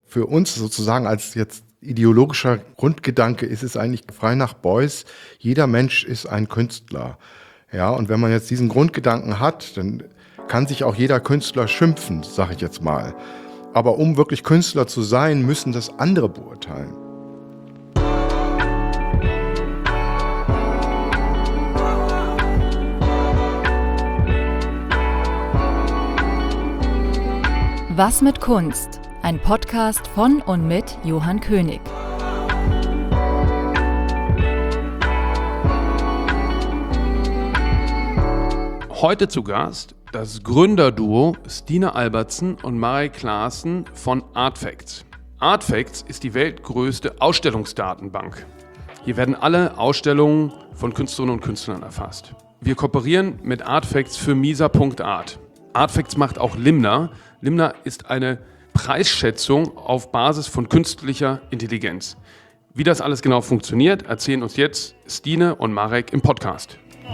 für uns sozusagen als jetzt ideologischer Grundgedanke ist es eigentlich frei nach Beuys, jeder Mensch ist ein Künstler. Ja, und wenn man jetzt diesen Grundgedanken hat, dann kann sich auch jeder Künstler schimpfen, sage ich jetzt mal. Aber um wirklich Künstler zu sein, müssen das andere beurteilen. Was mit Kunst? Ein Podcast von und mit Johann König. Heute zu Gast das Gründerduo Stine Albertsen und Marek Claassen von Artfacts. Artfacts ist die weltgrößte Ausstellungsdatenbank. Hier werden alle Ausstellungen von Künstlerinnen und Künstlern erfasst. Wir kooperieren mit Artfacts für misa.art. Artfacts macht auch Limna. Limna ist eine Preisschätzung auf Basis von künstlicher Intelligenz. Wie das alles genau funktioniert, erzählen uns jetzt Stine und Marek im Podcast.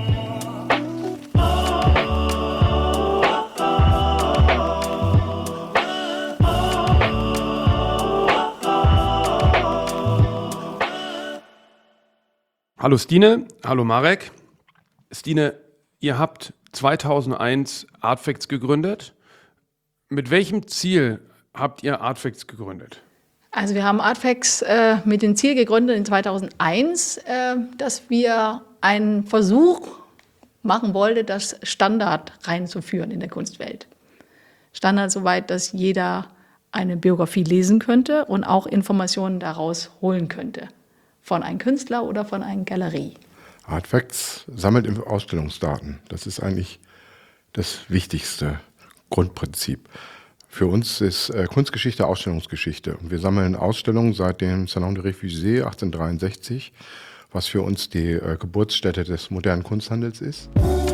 Hallo Stine, hallo Marek. Stine, ihr habt 2001 Artfacts gegründet. Mit welchem Ziel habt ihr Artfacts gegründet? Also wir haben Artfacts mit dem Ziel gegründet in 2001, dass wir einen Versuch machen wollten, das Standard reinzuführen in der Kunstwelt. Standard soweit, dass jeder eine Biografie lesen könnte und auch Informationen daraus holen könnte. Von einem Künstler oder von einer Galerie. Artfacts sammelt Ausstellungsdaten. Das ist eigentlich das wichtigste Grundprinzip. Für uns ist Kunstgeschichte Ausstellungsgeschichte. Und wir sammeln Ausstellungen seit dem Salon des Réfugiés 1863, was für uns die Geburtsstätte des modernen Kunsthandels ist.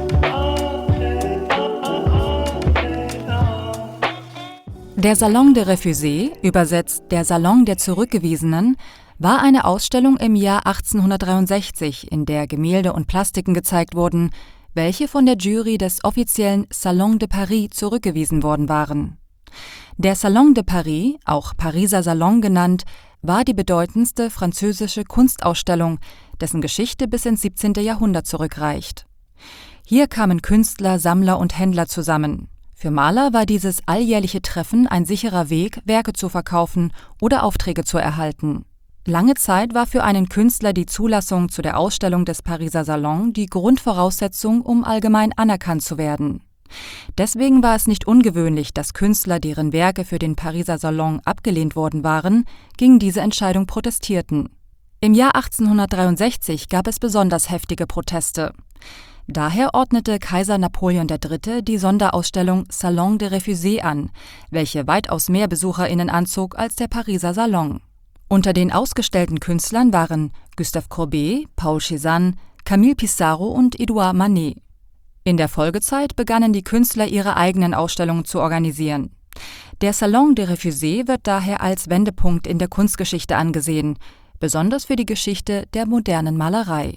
Der Salon des Réfugiés, übersetzt der Salon der Zurückgewiesenen, war eine Ausstellung im Jahr 1863, in der Gemälde und Plastiken gezeigt wurden, welche von der Jury des offiziellen Salon de Paris zurückgewiesen worden waren. Der Salon de Paris, auch Pariser Salon genannt, war die bedeutendste französische Kunstausstellung, dessen Geschichte bis ins 17. Jahrhundert zurückreicht. Hier kamen Künstler, Sammler und Händler zusammen. Für Maler war dieses alljährliche Treffen ein sicherer Weg, Werke zu verkaufen oder Aufträge zu erhalten. Lange Zeit war für einen Künstler die Zulassung zu der Ausstellung des Pariser Salon die Grundvoraussetzung, um allgemein anerkannt zu werden. Deswegen war es nicht ungewöhnlich, dass Künstler, deren Werke für den Pariser Salon abgelehnt worden waren, gegen diese Entscheidung protestierten. Im Jahr 1863 gab es besonders heftige Proteste. Daher ordnete Kaiser Napoleon III. Die Sonderausstellung Salon des Réfugiés an, welche weitaus mehr BesucherInnen anzog als der Pariser Salon. Unter den ausgestellten Künstlern waren Gustave Courbet, Paul Cézanne, Camille Pissarro und Edouard Manet. In der Folgezeit begannen die Künstler ihre eigenen Ausstellungen zu organisieren. Der Salon des Réfugiés wird daher als Wendepunkt in der Kunstgeschichte angesehen, besonders für die Geschichte der modernen Malerei.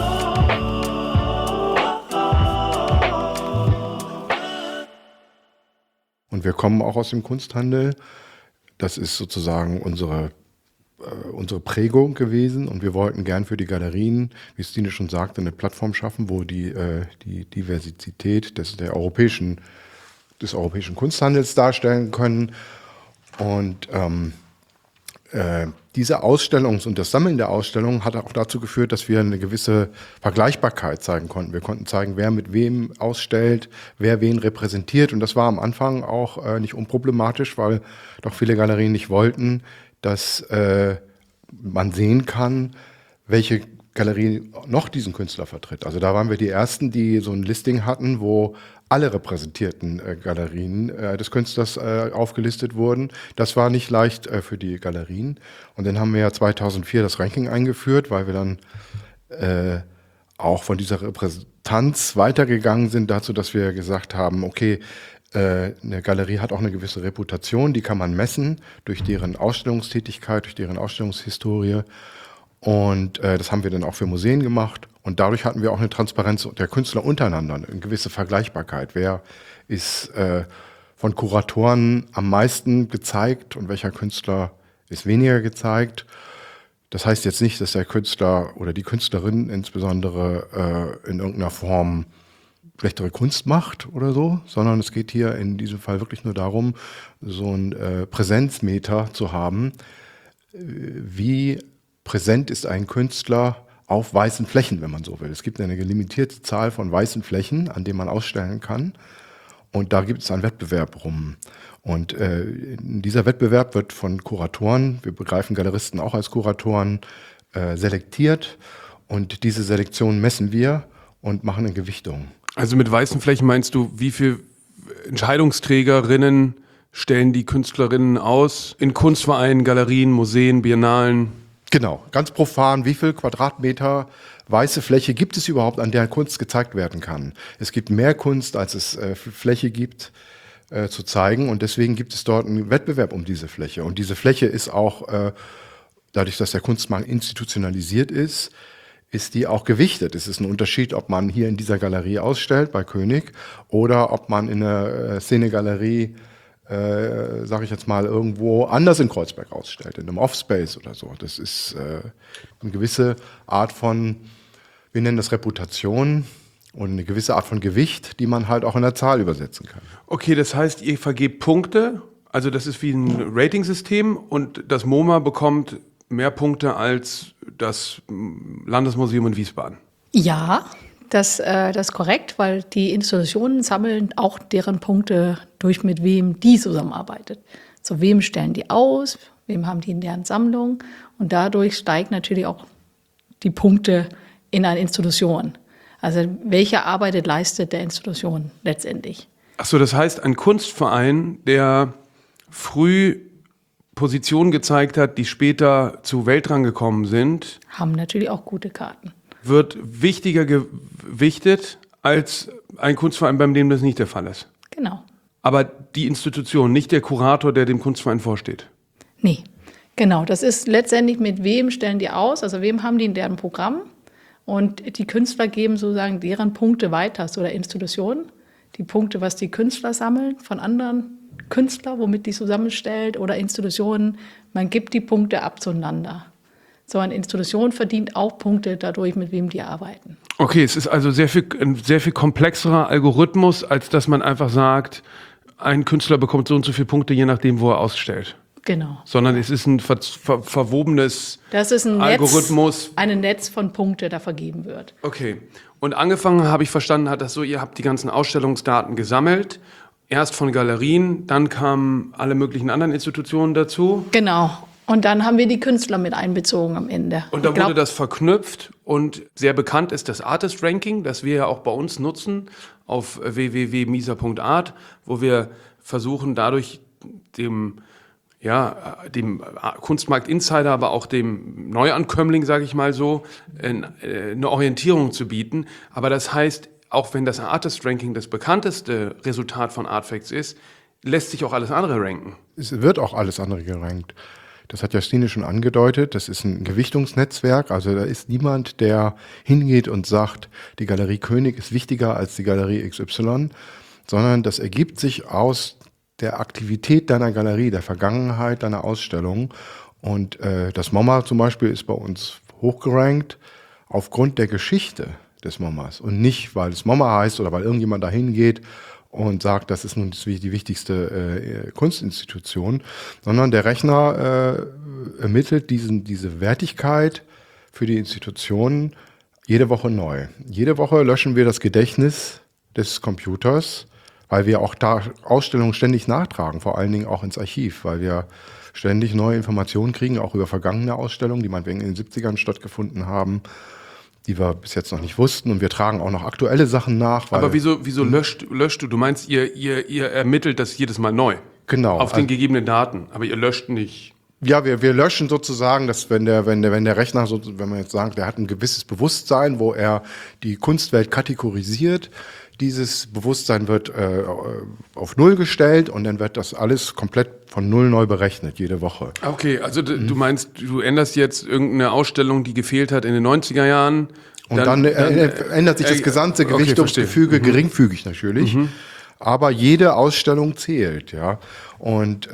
Und wir kommen auch aus dem Kunsthandel. Das ist sozusagen unsere Prägung gewesen, und wir wollten gern für die Galerien, wie Stine schon sagte, eine Plattform schaffen, wo die Diversität des europäischen Kunsthandels darstellen können. Und diese Ausstellung und das Sammeln der Ausstellungen hat auch dazu geführt, dass wir eine gewisse Vergleichbarkeit zeigen konnten. Wir konnten zeigen, wer mit wem ausstellt, wer wen repräsentiert, und das war am Anfang auch nicht unproblematisch, weil doch viele Galerien nicht wollten, dass man sehen kann, welche Galerie noch diesen Künstler vertritt. Also da waren wir die Ersten, die so ein Listing hatten, wo alle repräsentierten Galerien des Künstlers aufgelistet wurden. Das war nicht leicht für die Galerien. Und dann haben wir ja 2004 das Ranking eingeführt, weil wir dann auch von dieser Repräsentanz weitergegangen sind dazu, dass wir gesagt haben, okay, eine Galerie hat auch eine gewisse Reputation, die kann man messen durch deren Ausstellungstätigkeit, durch deren Ausstellungshistorie. Und das haben wir dann auch für Museen gemacht. Und dadurch hatten wir auch eine Transparenz der Künstler untereinander, eine gewisse Vergleichbarkeit. Wer ist von Kuratoren am meisten gezeigt und welcher Künstler ist weniger gezeigt. Das heißt jetzt nicht, dass der Künstler oder die Künstlerin insbesondere in irgendeiner Form schlechtere Kunst macht oder so, sondern es geht hier in diesem Fall wirklich nur darum, so ein Präsenzmeter zu haben. Wie präsent ist ein Künstler auf weißen Flächen, wenn man so will. Es gibt eine limitierte Zahl von weißen Flächen, an denen man ausstellen kann. Und da gibt es einen Wettbewerb rum. Und dieser Wettbewerb wird von Kuratoren, wir begreifen Galeristen auch als Kuratoren, selektiert. Und diese Selektion messen wir und machen eine Gewichtung. Also mit weißen Flächen meinst du, wie viele Entscheidungsträgerinnen stellen die Künstlerinnen aus? In Kunstvereinen, Galerien, Museen, Biennalen? Genau, ganz profan, wie viel Quadratmeter weiße Fläche gibt es überhaupt, an der Kunst gezeigt werden kann? Es gibt mehr Kunst, als es Fläche gibt zu zeigen, und deswegen gibt es dort einen Wettbewerb um diese Fläche. Und diese Fläche ist auch, dadurch, dass der Kunstmarkt institutionalisiert ist die auch gewichtet. Es ist ein Unterschied, ob man hier in dieser Galerie ausstellt, bei König, oder ob man in einer Szenegalerie, sage ich jetzt mal, irgendwo anders in Kreuzberg ausstellt, in einem Offspace oder so. Das ist eine gewisse Art von, wir nennen das Reputation, und eine gewisse Art von Gewicht, die man halt auch in der Zahl übersetzen kann. Okay, das heißt, ihr vergebt Punkte, also das ist wie ein Ratingsystem, und das MoMA bekommt mehr Punkte als das Landesmuseum in Wiesbaden. Ja, das ist korrekt, weil die Institutionen sammeln auch deren Punkte durch, mit wem die zusammenarbeitet. Zu wem stellen die aus, wem haben die in deren Sammlung, und dadurch steigen natürlich auch die Punkte in einer Institution. Also welche Arbeit leistet der Institution letztendlich? Achso, das heißt, ein Kunstverein, der früh Positionen gezeigt hat, die später zu Weltrang gekommen sind, Haben natürlich auch gute Karten. wird wichtiger gewichtet als ein Kunstverein, bei dem das nicht der Fall ist. Genau. Aber die Institution, nicht der Kurator, der dem Kunstverein vorsteht. Nee, genau. Das ist letztendlich, mit wem stellen die aus, also wem haben die in deren Programm. Und die Künstler geben sozusagen deren Punkte weiter zu der Institution. Die Punkte, was die Künstler sammeln von anderen Künstlern, womit die zusammenstellt, oder Institutionen. Man gibt die Punkte ab zueinander. So eine Institution verdient auch Punkte dadurch, mit wem die arbeiten. Okay, es ist also ein sehr viel komplexerer Algorithmus, als dass man einfach sagt, ein Künstler bekommt so und so viele Punkte, je nachdem, wo er ausstellt. Genau. Sondern es ist ein verwobenes Das ist ein Algorithmus. Ein Netz von Punkten, da vergeben wird. Okay. Und angefangen, habe ich verstanden, hat das so, ihr habt die ganzen Ausstellungsdaten gesammelt, erst von Galerien, dann kamen alle möglichen anderen Institutionen dazu. Genau. Und dann haben wir die Künstler mit einbezogen am Ende. Und dann wurde das verknüpft, und sehr bekannt ist das Artist Ranking, das wir ja auch bei uns nutzen auf www.misa.art, wo wir versuchen, dadurch dem Kunstmarkt-Insider, aber auch dem Neuankömmling, sage ich mal so, eine Orientierung zu bieten. Aber das heißt, auch wenn das Artist-Ranking das bekannteste Resultat von Artfacts ist, lässt sich auch alles andere ranken. Es wird auch alles andere gerankt. Das hat ja Stine schon angedeutet, das ist ein Gewichtungsnetzwerk, also da ist niemand, der hingeht und sagt, die Galerie König ist wichtiger als die Galerie XY, sondern das ergibt sich aus der Aktivität deiner Galerie, der Vergangenheit deiner Ausstellung. Und das MoMA zum Beispiel ist bei uns hochgerankt aufgrund der Geschichte des MoMAs und nicht, weil es MoMA heißt oder weil irgendjemand da hingeht und sagt, das ist nun die wichtigste Kunstinstitution, sondern der Rechner ermittelt diese Wertigkeit für die Institutionen jede Woche neu. Jede Woche löschen wir das Gedächtnis des Computers, weil wir auch da Ausstellungen ständig nachtragen, vor allen Dingen auch ins Archiv, weil wir ständig neue Informationen kriegen, auch über vergangene Ausstellungen, die meinetwegen in den 70ern stattgefunden haben, die wir bis jetzt noch nicht wussten. Und wir tragen auch noch aktuelle Sachen nach. Aber wieso löscht du? Du meinst, ihr ermittelt das jedes Mal neu? Genau. Auf den gegebenen Daten, aber ihr löscht nicht. Ja, wir löschen sozusagen, dass wenn der Rechner, wenn man jetzt sagt, der hat ein gewisses Bewusstsein, wo er die Kunstwelt kategorisiert, dieses Bewusstsein wird auf Null gestellt und dann wird das alles komplett von Null neu berechnet, jede Woche. Okay, also du meinst, du änderst jetzt irgendeine Ausstellung, die gefehlt hat in den 90er Jahren. Und dann ändert sich das gesamte Gewichtungsgefüge geringfügig natürlich. aber jede Ausstellung zählt, ja. Und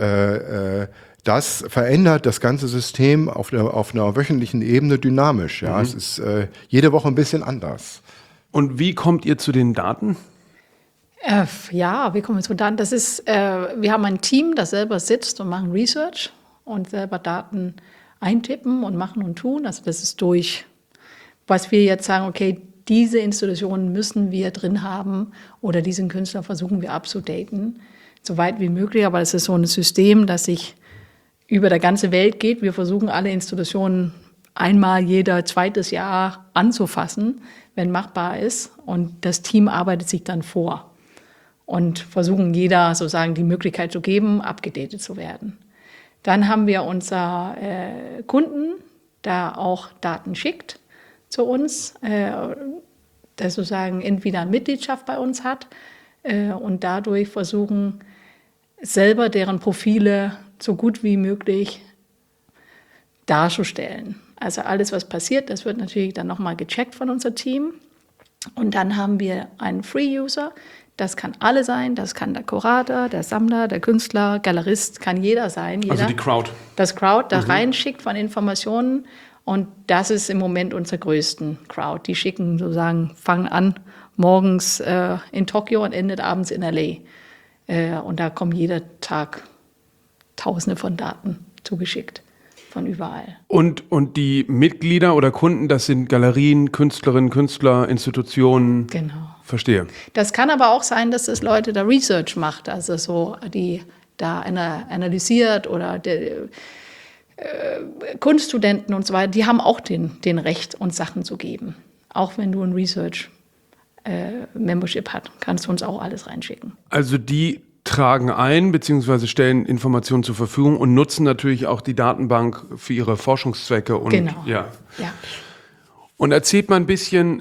das verändert das ganze System auf einer wöchentlichen Ebene dynamisch, ja. Es ist jede Woche ein bisschen anders. Und wie kommt ihr zu den Daten? Ja, wie kommen wir zu Daten? Das ist, wir haben ein Team, das selber sitzt und machen Research und selber Daten eintippen und machen und tun. Also das ist durch, was wir jetzt sagen, okay, diese Institutionen müssen wir drin haben oder diesen Künstler versuchen wir abzudaten, so weit wie möglich. Aber es ist so ein System, das sich über der ganze Welt geht. Wir versuchen alle Institutionen einmal jeder zweites Jahr anzufassen, wenn machbar ist. Und das Team arbeitet sich dann vor und versuchen jeder sozusagen die Möglichkeit zu geben, abgedatet zu werden. Dann haben wir unser Kunden, der auch Daten schickt zu uns, der sozusagen entweder eine Mitgliedschaft bei uns hat und dadurch versuchen, selber deren Profile so gut wie möglich darzustellen. Also alles, was passiert, das wird natürlich dann nochmal gecheckt von unserem Team. Und dann haben wir einen Free-User. Das kann alle sein, das kann der Kurator, der Sammler, der Künstler, Galerist, kann jeder sein. Jeder. Also die Crowd. Das Crowd da reinschickt von Informationen und das ist im Moment unsere größten Crowd. Die schicken sozusagen, fangen an morgens in Tokio und endet abends in L.A. Und da kommen jeder Tag Tausende von Daten zugeschickt. Von überall. Und die Mitglieder oder Kunden, das sind Galerien, Künstlerinnen, Künstler, Institutionen? Genau. Verstehe. Das kann aber auch sein, dass es Leute da Research macht, also so, die da analysiert oder Kunststudenten und so weiter, die haben auch den Recht, uns Sachen zu geben. Auch wenn du ein Research-Membership hast, kannst du uns auch alles reinschicken. Also die tragen ein bzw. stellen Informationen zur Verfügung und nutzen natürlich auch die Datenbank für ihre Forschungszwecke. Und, genau. Ja. Ja. Und erzählt mal ein bisschen,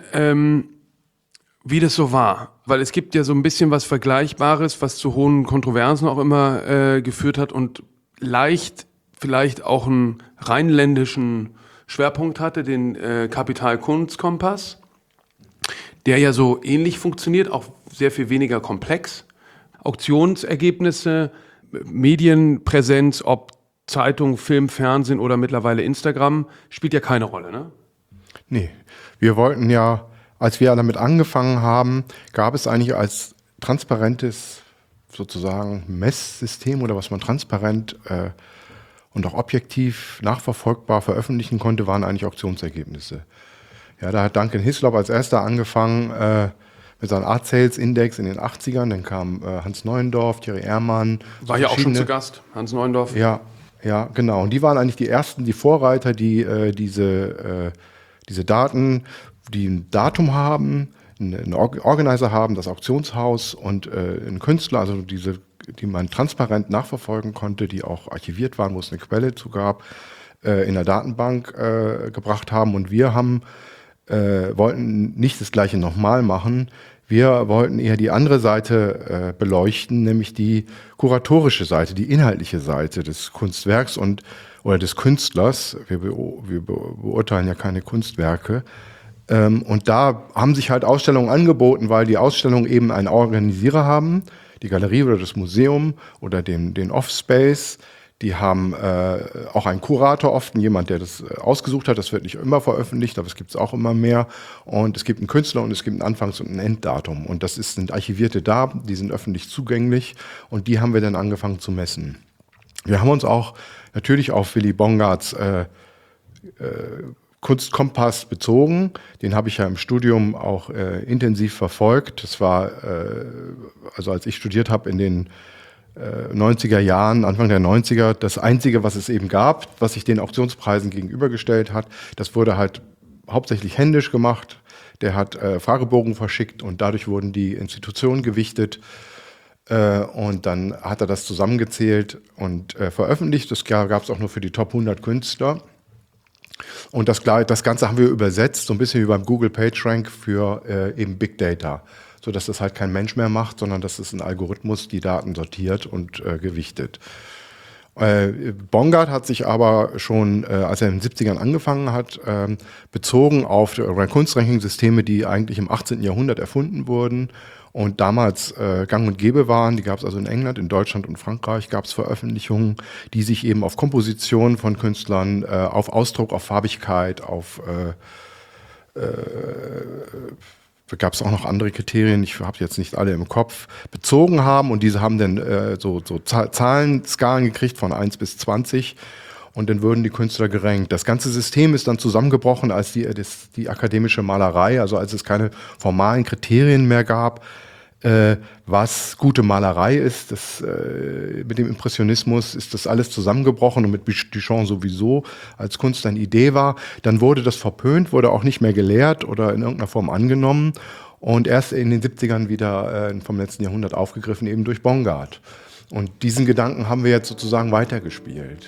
wie das so war. Weil es gibt ja so ein bisschen was Vergleichbares, was zu hohen Kontroversen auch immer geführt hat und leicht vielleicht auch einen rheinländischen Schwerpunkt hatte, den Kapital-Kunst-Kompass, der ja so ähnlich funktioniert, auch sehr viel weniger komplex. Auktionsergebnisse, Medienpräsenz, ob Zeitung, Film, Fernsehen oder mittlerweile Instagram, spielt ja keine Rolle, ne? Nee, wir wollten ja, als wir damit angefangen haben, gab es eigentlich als transparentes sozusagen Messsystem oder was man transparent und auch objektiv nachverfolgbar veröffentlichen konnte, waren eigentlich Auktionsergebnisse. Ja, da hat Duncan Hislop als erster angefangen mit seinem Art Sales Index in den 80ern, dann kam Hans Neuendorf, Thierry Ehrmann. War ja auch schon zu Gast, Hans Neuendorf. Ja, genau. Und die waren eigentlich die ersten, die Vorreiter, die diese Daten, die ein Datum haben, einen Organizer haben, das Auktionshaus und einen Künstler, also die man transparent nachverfolgen konnte, die auch archiviert waren, wo es eine Quelle zu gab, in der Datenbank gebracht haben. Und wir wollten nicht das Gleiche nochmal machen. Wir wollten eher die andere Seite beleuchten, nämlich die kuratorische Seite, die inhaltliche Seite des Kunstwerks oder des Künstlers. Wir beurteilen ja keine Kunstwerke. Und da haben sich halt Ausstellungen angeboten, weil die Ausstellungen eben einen Organisierer haben, die Galerie oder das Museum oder den Offspace. Die haben auch einen Kurator oft, jemand, der das ausgesucht hat. Das wird nicht immer veröffentlicht, aber es gibt es auch immer mehr. Und es gibt einen Künstler und es gibt ein Anfangs- und ein Enddatum. Und das sind archivierte Daten, die sind öffentlich zugänglich. Und die haben wir dann angefangen zu messen. Wir haben uns auch natürlich auf Willy Bongards Kunstkompass bezogen. Den habe ich ja im Studium auch intensiv verfolgt. Das war, also als ich studiert habe in den 90er Jahren, Anfang der 90er, das Einzige, was es eben gab, was sich den Auktionspreisen gegenübergestellt hat. Das wurde halt hauptsächlich händisch gemacht. Der hat Fragebogen verschickt und dadurch wurden die Institutionen gewichtet. Und dann hat er das zusammengezählt und veröffentlicht. Das gab es auch nur für die Top 100 Künstler. Und das Ganze haben wir übersetzt, so ein bisschen wie beim Google PageRank für eben Big Data, sodass das halt kein Mensch mehr macht, sondern dass es ein Algorithmus die Daten sortiert und gewichtet. Bongard hat sich aber schon, als er in den 70ern angefangen hat, bezogen auf Kunstranking-Systeme, die eigentlich im 18. Jahrhundert erfunden wurden und damals gang und gäbe waren. Die gab es also in England, in Deutschland und Frankreich gab es Veröffentlichungen, die sich eben auf Komposition von Künstlern, auf Ausdruck, auf Farbigkeit, auf gab es auch noch andere Kriterien, ich habe jetzt nicht alle im Kopf, bezogen haben und diese haben dann so Zahlenskalen gekriegt von 1 bis 20 und dann wurden die Künstler gerankt. Das ganze System ist dann zusammengebrochen als die akademische Malerei, also als es keine formalen Kriterien mehr gab, was gute Malerei ist. Mit dem Impressionismus ist das alles zusammengebrochen und mit Duchamp sowieso als Kunst eine Idee war. Dann wurde das verpönt, wurde auch nicht mehr gelehrt oder in irgendeiner Form angenommen und erst in den 70ern wieder vom letzten Jahrhundert aufgegriffen, eben durch Bongard. Und diesen Gedanken haben wir jetzt sozusagen weitergespielt.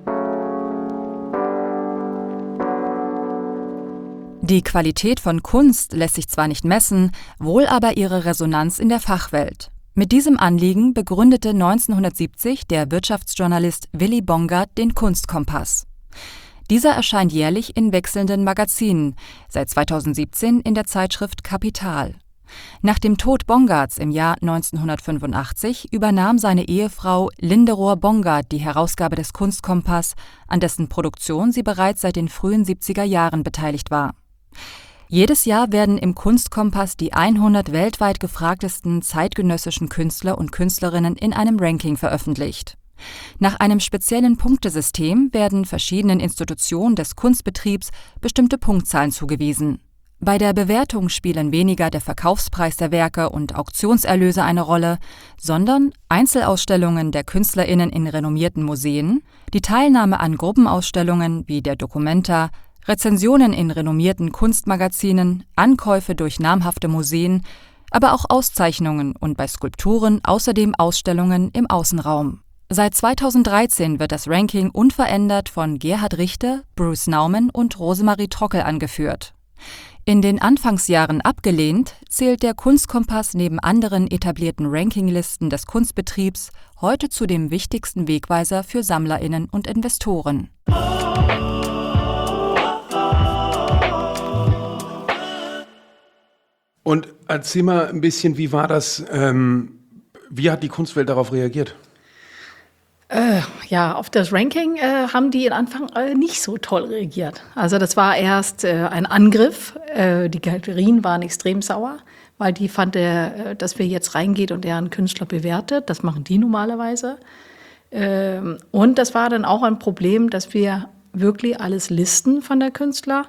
Die Qualität von Kunst lässt sich zwar nicht messen, wohl aber ihre Resonanz in der Fachwelt. Mit diesem Anliegen begründete 1970 der Wirtschaftsjournalist Willy Bongard den Kunstkompass. Dieser erscheint jährlich in wechselnden Magazinen, seit 2017 in der Zeitschrift Kapital. Nach dem Tod Bongards im Jahr 1985 übernahm seine Ehefrau Linderohr Bongard die Herausgabe des Kunstkompass, an dessen Produktion sie bereits seit den frühen 70er Jahren beteiligt war. Jedes Jahr werden im Kunstkompass die 100 weltweit gefragtesten zeitgenössischen Künstler und Künstlerinnen in einem Ranking veröffentlicht. Nach einem speziellen Punktesystem werden verschiedenen Institutionen des Kunstbetriebs bestimmte Punktzahlen zugewiesen. Bei der Bewertung spielen weniger der Verkaufspreis der Werke und Auktionserlöse eine Rolle, sondern Einzelausstellungen der KünstlerInnen in renommierten Museen, die Teilnahme an Gruppenausstellungen wie der Documenta, Rezensionen in renommierten Kunstmagazinen, Ankäufe durch namhafte Museen, aber auch Auszeichnungen und bei Skulpturen außerdem Ausstellungen im Außenraum. Seit 2013 wird das Ranking unverändert von Gerhard Richter, Bruce Nauman und Rosemarie Trockel angeführt. In den Anfangsjahren abgelehnt, zählt der Kunstkompass neben anderen etablierten Rankinglisten des Kunstbetriebs heute zu dem wichtigsten Wegweiser für SammlerInnen und Investoren. Und erzähl mal ein bisschen, wie war das, wie hat die Kunstwelt darauf reagiert? Auf das Ranking haben die am Anfang nicht so toll reagiert. Also das war erst ein Angriff. Die Galerien waren extrem sauer, weil die fanden, dass wir jetzt reingehen und deren Künstler bewertet. Das machen die normalerweise. Und das war dann auch ein Problem, dass wir wirklich alles listen von der Künstler.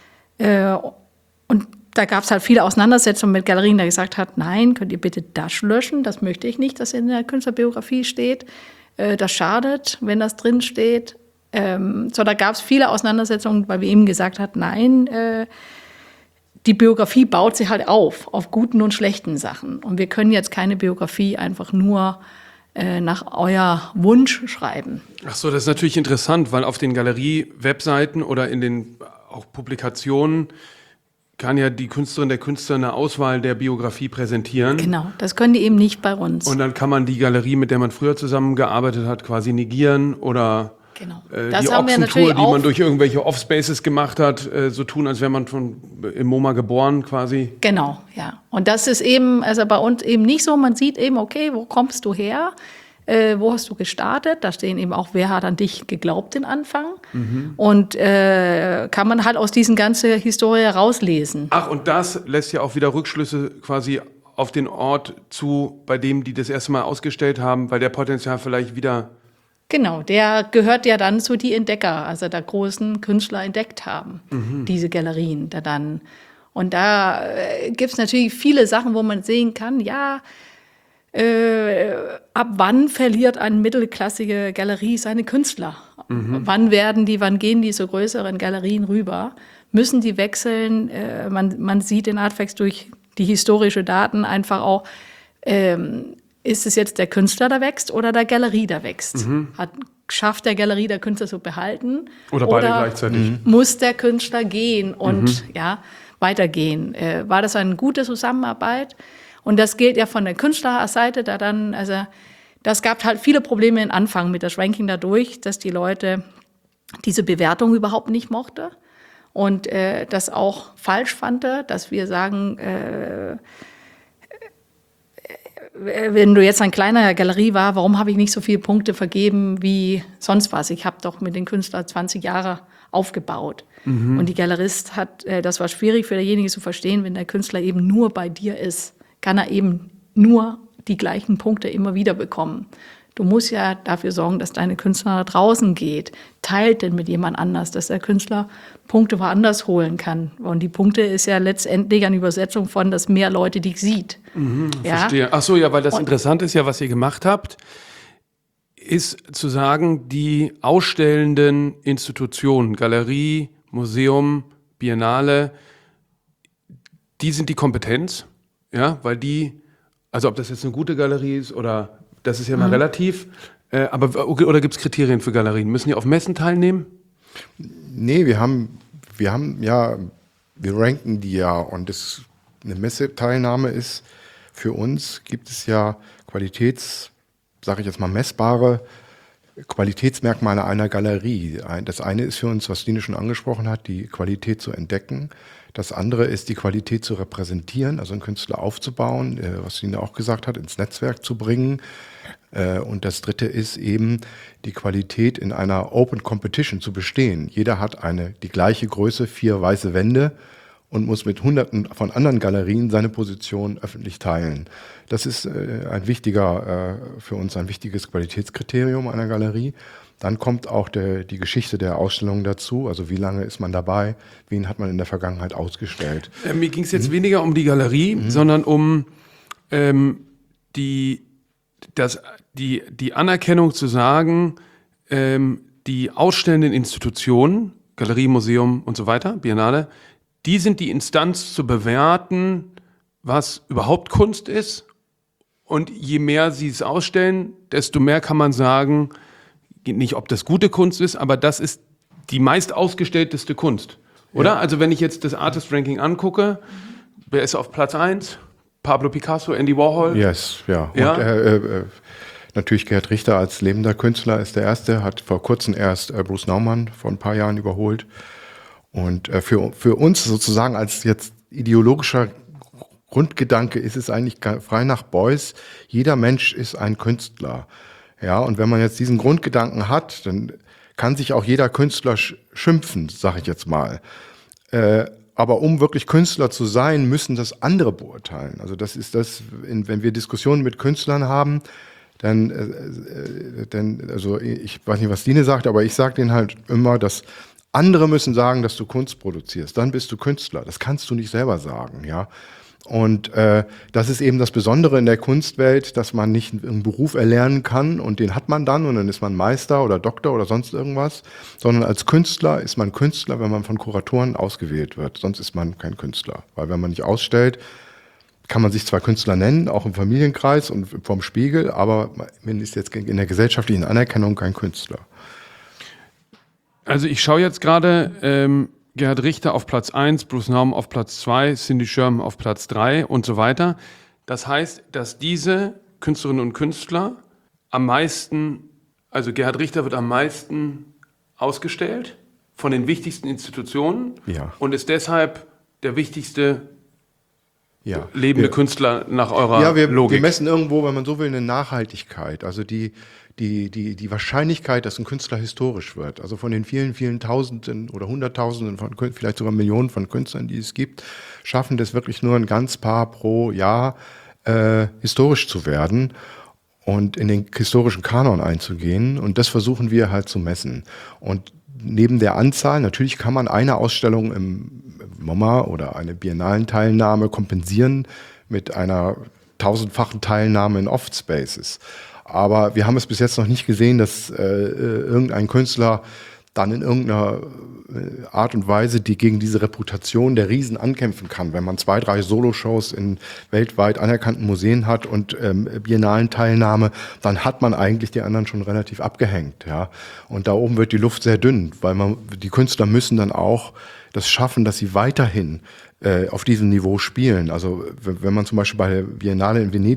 Und da gab es halt viele Auseinandersetzungen mit Galerien, die gesagt hat, nein, könnt ihr bitte das löschen, das möchte ich nicht, dass in der Künstlerbiografie steht. Das schadet, wenn das drin steht. Da gab es viele Auseinandersetzungen, weil wir eben gesagt haben, nein, die Biografie baut sich halt auf guten und schlechten Sachen. Und wir können jetzt keine Biografie einfach nur nach euer Wunsch schreiben. Ach so, das ist natürlich interessant, weil auf den Galerie-Webseiten oder in den auch Publikationen kann ja die Künstlerin, der Künstler eine Auswahl der Biografie präsentieren. Genau, das können die eben nicht bei uns. Und dann kann man die Galerie, mit der man früher zusammengearbeitet hat, quasi negieren oder das die haben wir Ochsentour, natürlich die man durch irgendwelche Offspaces gemacht hat, so tun, als wäre man schon im MoMA geboren quasi. Genau, ja. Und das ist eben, also bei uns eben nicht so, man sieht eben, okay, wo kommst du her? Wo hast du gestartet? Da stehen eben auch, wer hat an dich geglaubt den Anfang. Mhm. Und kann man halt aus diesen ganzen Historie rauslesen. Ach, und das lässt ja auch wieder Rückschlüsse quasi auf den Ort zu, bei dem die das erste Mal ausgestellt haben, weil der Potenzial vielleicht wieder... Genau, der gehört ja dann zu die Entdecker, also der großen Künstler entdeckt haben, diese Galerien da dann. Und da gibt es natürlich viele Sachen, wo man sehen kann, ja, ab wann verliert eine mittelklassige Galerie seine Künstler? Wann gehen die zu größeren Galerien rüber? Müssen die wechseln? Man sieht in Artfacts durch die historische Daten einfach auch, ist es jetzt der Künstler, der wächst oder der Galerie, der wächst? Schafft der Galerie, der Künstler zu behalten? Oder beide gleichzeitig? Muss der Künstler gehen und weitergehen? War das eine gute Zusammenarbeit? Und das gilt ja von der Künstlerseite, da Das gab halt viele Probleme am Anfang mit das Ranking dadurch, dass die Leute diese Bewertung überhaupt nicht mochte und das auch falsch fand, dass wir sagen, wenn du jetzt ein kleiner Galerie war, warum habe ich nicht so viele Punkte vergeben wie sonst was? Ich habe doch mit den Künstlern 20 Jahre aufgebaut. Und die Galerist das war schwierig für derjenige zu verstehen, wenn der Künstler eben nur bei dir ist, kann er eben nur die gleichen Punkte immer wieder bekommen. Du musst ja dafür sorgen, dass deine Künstler nach draußen geht. Teilt denn mit jemand anders, dass der Künstler Punkte woanders holen kann. Und die Punkte ist ja letztendlich eine Übersetzung von, dass mehr Leute dich sieht. Ja? Verstehe. Ach so, ja, weil das interessant ist ja, was ihr gemacht habt, ist zu sagen, die ausstellenden Institutionen, Galerie, Museum, Biennale, die sind die Kompetenz, ja, weil die, also ob das jetzt eine gute Galerie ist oder das ist ja mal relativ. Oder gibt es Kriterien für Galerien? Müssen die auf Messen teilnehmen? Nee, wir ranken die ja und eine Messeteilnahme ist für uns, gibt es ja sage ich jetzt mal, messbare Qualitätsmerkmale einer Galerie. Das eine ist für uns, was Stine schon angesprochen hat, die Qualität zu entdecken. Das andere ist, die Qualität zu repräsentieren, also einen Künstler aufzubauen, was Stine auch gesagt hat, ins Netzwerk zu bringen. Und das dritte ist eben, die Qualität in einer Open Competition zu bestehen. Jeder hat die gleiche Größe, 4 weiße Wände und muss mit Hunderten von anderen Galerien seine Position öffentlich teilen. Das ist für uns ein wichtiges Qualitätskriterium einer Galerie. Dann kommt auch die Geschichte der Ausstellung dazu, also wie lange ist man dabei, wen hat man in der Vergangenheit ausgestellt. Mir ging es jetzt weniger um die Galerie, sondern um die Anerkennung zu sagen, die ausstellenden Institutionen, Galerie, Museum und so weiter, Biennale, die sind die Instanz zu bewerten, was überhaupt Kunst ist. Und je mehr sie es ausstellen, desto mehr kann man sagen, nicht ob das gute Kunst ist, aber das ist die meist ausgestellteste Kunst. Oder? Ja. Also wenn ich jetzt das Artist Ranking angucke, wer ist auf Platz 1? Pablo Picasso, Andy Warhol? Yes, ja. Ja? Und natürlich Gerhard Richter als lebender Künstler ist der Erste, hat vor kurzem erst Bruce Nauman vor ein paar Jahren überholt. Und für uns sozusagen als jetzt ideologischer Grundgedanke ist es eigentlich frei nach Beuys, jeder Mensch ist ein Künstler. Ja, und wenn man jetzt diesen Grundgedanken hat, dann kann sich auch jeder Künstler schimpfen, sage ich jetzt mal. Aber um wirklich Künstler zu sein, müssen das andere beurteilen. Also das ist wenn wir Diskussionen mit Künstlern haben, dann also ich weiß nicht, was Stine sagt, aber ich sage denen halt immer, dass andere müssen sagen, dass du Kunst produzierst. Dann bist du Künstler. Das kannst du nicht selber sagen, ja. Und das ist eben das Besondere in der Kunstwelt, dass man nicht einen Beruf erlernen kann und den hat man dann und dann ist man Meister oder Doktor oder sonst irgendwas, sondern als Künstler ist man Künstler, wenn man von Kuratoren ausgewählt wird. Sonst ist man kein Künstler, weil wenn man nicht ausstellt, kann man sich zwar Künstler nennen, auch im Familienkreis und vorm Spiegel, aber man ist jetzt in der gesellschaftlichen Anerkennung kein Künstler. Also ich schaue jetzt gerade Gerhard Richter auf Platz 1, Bruce Nauman auf Platz 2, Cindy Sherman auf Platz 3 und so weiter. Das heißt, dass diese Künstlerinnen und Künstler am meisten, also Gerhard Richter wird am meisten ausgestellt von den wichtigsten Institutionen und ist deshalb der wichtigste lebende Künstler nach eurer Logik. Wir messen irgendwo, wenn man so will, eine Nachhaltigkeit. Also die Wahrscheinlichkeit, dass ein Künstler historisch wird, also von den vielen, vielen Tausenden oder Hunderttausenden von, vielleicht sogar Millionen von Künstlern, die es gibt, schaffen das wirklich nur ein ganz paar pro Jahr historisch zu werden und in den historischen Kanon einzugehen. Und das versuchen wir halt zu messen. Und neben der Anzahl, natürlich kann man eine Ausstellung im MoMA oder eine Biennalen-Teilnahme kompensieren mit einer 1000-fachen Teilnahme in Off-Spaces. Aber wir haben es bis jetzt noch nicht gesehen, dass irgendein Künstler dann in irgendeiner Art und Weise, die gegen diese Reputation der Riesen ankämpfen kann. Wenn man 2, 3 Soloshows in weltweit anerkannten Museen hat und biennalen Teilnahme, dann hat man eigentlich die anderen schon relativ abgehängt. Ja? Und da oben wird die Luft sehr dünn, weil die Künstler müssen dann auch das schaffen, dass sie weiterhin auf diesem Niveau spielen. Also wenn man zum Beispiel bei der Biennale in Venedig